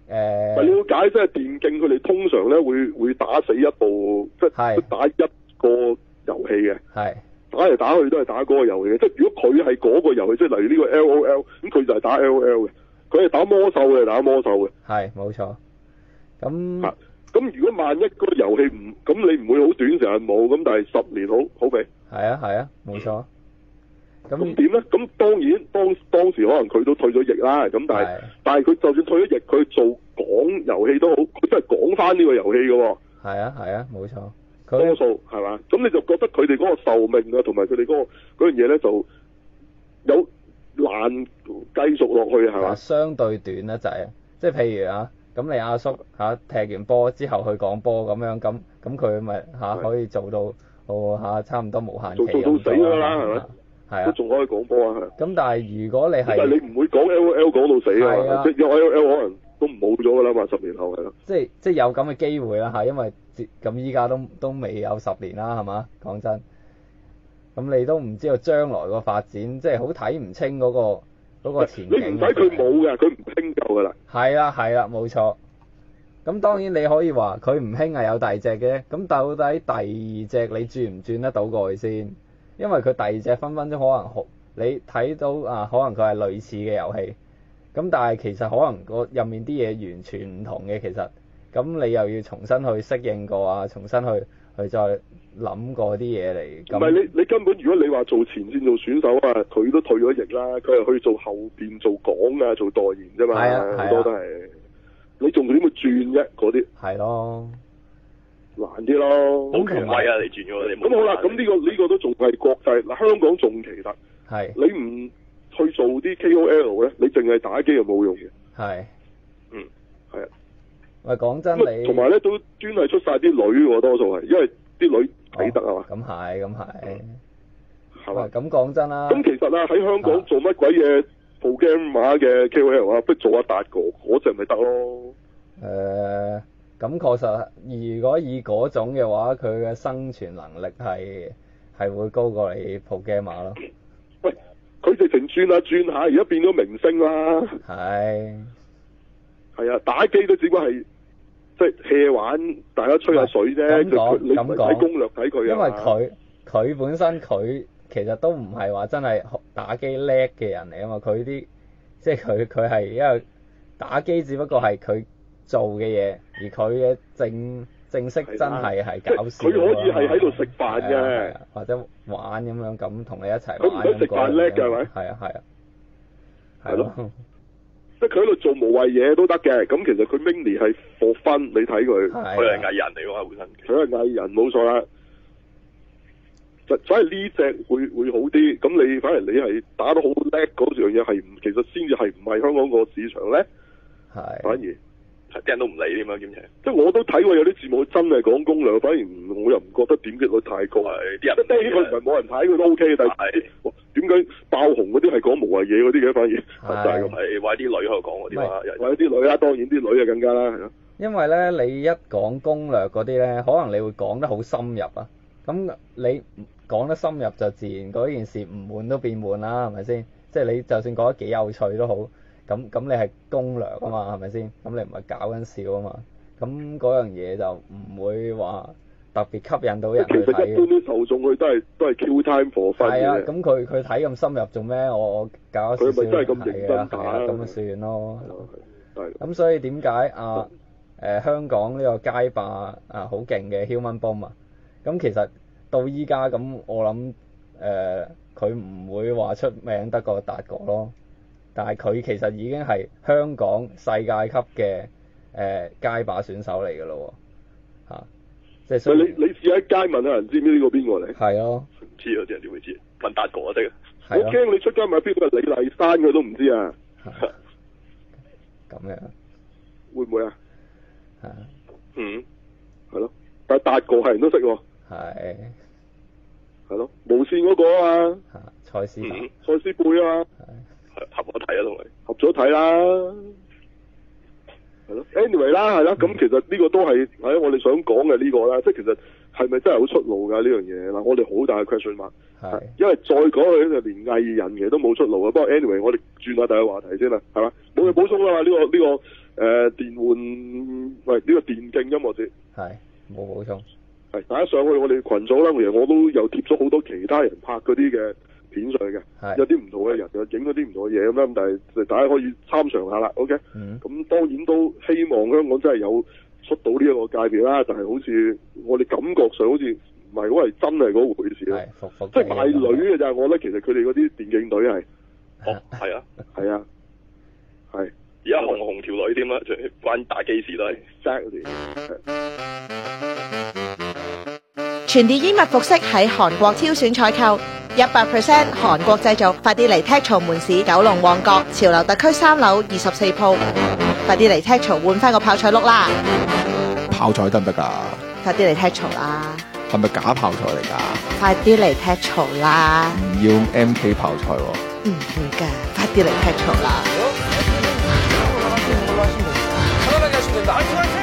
誒。 咪了解即係電競，佢哋通常咧會會打死一部，即係打一個遊戲嘅。係。打嚟打去都係打嗰個遊戲嘅，即係如果佢係嗰個遊戲，即係例如呢個 L O L，咁佢就係打 L O L 嘅，佢係打魔獸嘅，打魔獸嘅。係，冇錯。咁。啊咁如果萬一個遊戲唔，咁你唔會好短時間冇，咁但係十年好好未？係啊係啊，冇錯。咁點咧？咁當然當當時可能佢都退咗役啦，咁但係但係佢就算退咗役，佢做講遊戲都好，佢真係講翻呢個遊戲嘅喎。係啊係啊，冇錯。多數係嘛？咁你就覺得佢哋嗰個壽命啊，同埋佢哋嗰個嗰樣嘢咧，就有難繼續落去係嘛？相對短啦就係，即係譬如啊。咁你阿叔嚇、啊、踢完波之後去講波咁樣，咁咁佢咪嚇可以做到哦嚇、啊、差唔多無限期咁做，做到死㗎啦，係咪？係啊，仲可以講波啊！咁但係如果你係，但係你唔會講 L O L 講到死啊！即係有 L O L 可能都冇咗㗎啦嘛，十年後係咯。即係即係有咁嘅機會啦嚇，因為咁依家都都未有十年啦，係嘛？講真，咁你都唔知道將來個發展，即係好睇唔清嗰、嗰個。嗰個前景，你唔使佢冇嘅，佢唔興夠㗎啦。係啦，係啦，冇錯。咁當然你可以話佢唔興係有第二隻嘅，咁到底第二隻你轉唔轉得到過去先？因為佢第二隻分分鐘可能好，你睇到啊，可能佢係類似嘅遊戲，咁但係其實可能個入面啲嘢完全唔同嘅，其實咁你又要重新去適應過啊，重新去去再諗過啲嘢嚟。唔係你你根本如果你話做前線做選手啊，佢都退咗役啦，佢係去做後邊做講啊，做代言啫嘛，好、啊啊、多都係。你仲點會轉啫？嗰啲係咯，難啲咯。好權威啊！你轉咗你。咁好啦，咁呢、呢個呢、呢個都仲係國際嗱，香港仲奇特。係。你唔去做啲 K O L 咧，你淨係打機又冇用嘅。係。嗯，係啊。喂，講真你。同埋咧，都專係出晒啲女喎，多數係，因為啲女抵得啊嘛。咁係，咁係。係嘛？咁講真啦。咁其實啊，喺香港做乜鬼嘢？部 game 碼嘅 K O L 啊，不如做一達個嗰隻咪得咯。誒、呃，咁確實，如果以嗰種嘅話，佢嘅生存能力係係會高過你部 game 碼咯。喂，佢直情轉下轉下，而家變咗明星啦。係。係啊，打機都只不過係即係 hea 玩，大家吹下水啫。咁講，咁講。睇攻略睇佢啊。因為佢佢本身佢。其實都唔係話真係打機叻嘅人嚟啊嘛，佢啲即係佢佢係因為打機只不過係佢做嘅嘢，而佢嘅正正式真係係搞笑。佢可以係喺度食飯嘅，或者玩咁樣咁同你一齊玩。佢唔使食飯叻嘅係咪？係啊係啊。係咯。即係佢喺度做無謂嘢都得嘅，咁其實佢 mini 係 for fun，你睇佢。佢係藝人嚟㗎本身。佢係藝人冇錯啦。就反而呢隻會會好啲，咁你反而你係打得好叻嗰樣嘢係唔，其實先至係唔係香港個市場咧？係。反而啲人都唔理添嘛，兼且。即係我都睇過有啲節目真係講攻略，反而我又唔覺得點擊率太高。係。啲人低佢唔係冇人睇，佢都 OK 嘅。但係點解爆紅嗰啲係講無謂嘢嗰啲嘅？反而就係咁係為啲女喺度講嗰啲嘛，為啲女啦，當然啲女啊更加啦，係咯。因為咧，你一講攻略嗰啲咧，可能你會講得好深入啊。咁你講得深入就自然嗰件事唔悶都變悶啦，係咪先？即係你就算講得幾有趣都好，咁咁你係攻略啊嘛，係咪先？咁你唔係搞緊笑啊嘛，咁嗰樣嘢就唔會話特別吸引到人去睇。其實一般啲受眾佢都係都係 Q time for fun 嘅。係啊，咁佢佢睇咁深入做咩？我我搞少少佢咪真係咁認真打啊？咁咪算咯。係。咁所以點解啊？誒香港呢個街霸啊好勁嘅 Human Bomb 啊？咁其實到依家咁，我諗誒佢唔會話出名得過達哥咯，但係佢其實已經係香港世界級嘅誒、呃、街霸選手嚟㗎咯喎，嚇！即係所以你你試喺街問下人知唔知呢個邊個嚟？係咯，唔知啊，啲人點會知？問達哥就得啊！我驚你出街問邊個李麗珊佢都唔知啊！咁樣會唔會啊？係啊，嗯，係咯，但係達哥係人都識喎。係，係咯，無線嗰個啊嘛，蔡思貝，蔡思貝啊嘛，合咗睇啊，同你合咗睇啦，係咯 ，anyway 啦，係啦，咁其實呢個都係係我哋想講嘅呢個啦，即係其實係咪真係好出路㗎呢樣嘢嗱？我哋好大嘅 question mark，係，因為再講佢就連藝人其實都冇出路啊。不過 anyway，我哋轉下第二個話題先啦，係嘛，冇嘢補充啦嘛，呢個呢個誒電玩喂呢個電競音樂節。 係冇補充。 係大家上去我哋群組啦，其實我都有貼咗好多其他人拍嗰啲嘅片上去嘅，有啲唔同嘅人又影咗啲唔同嘅嘢咁啦，咁但係大家可以參詳下啦。OK，咁、嗯、當然都希望香港真係有出到呢一個界別啦，但係好似我哋感覺上好似唔係好係真係嗰回事咯，即係賣女嘅咋。我覺得其實佢哋嗰啲電競隊係， 哦係啊係啊係， 而家紅紅條女添啦，仲關打機事都係。 Exactly。 全啲衣物服飾喺韓國挑選採購，一百 percent 韓國製造，快啲嚟 Techco 門市九龍旺角潮流特區三樓二十四鋪，快啲嚟 Techco 換翻個泡菜碌啦！ 泡菜得唔得㗎？ 快啲嚟 Techco 啦！ 係咪假泡菜嚟㗎？ 快啲嚟 Techco 啦！ 唔要 M K 泡菜喎。 唔會㗎，快啲嚟 Techco 啦！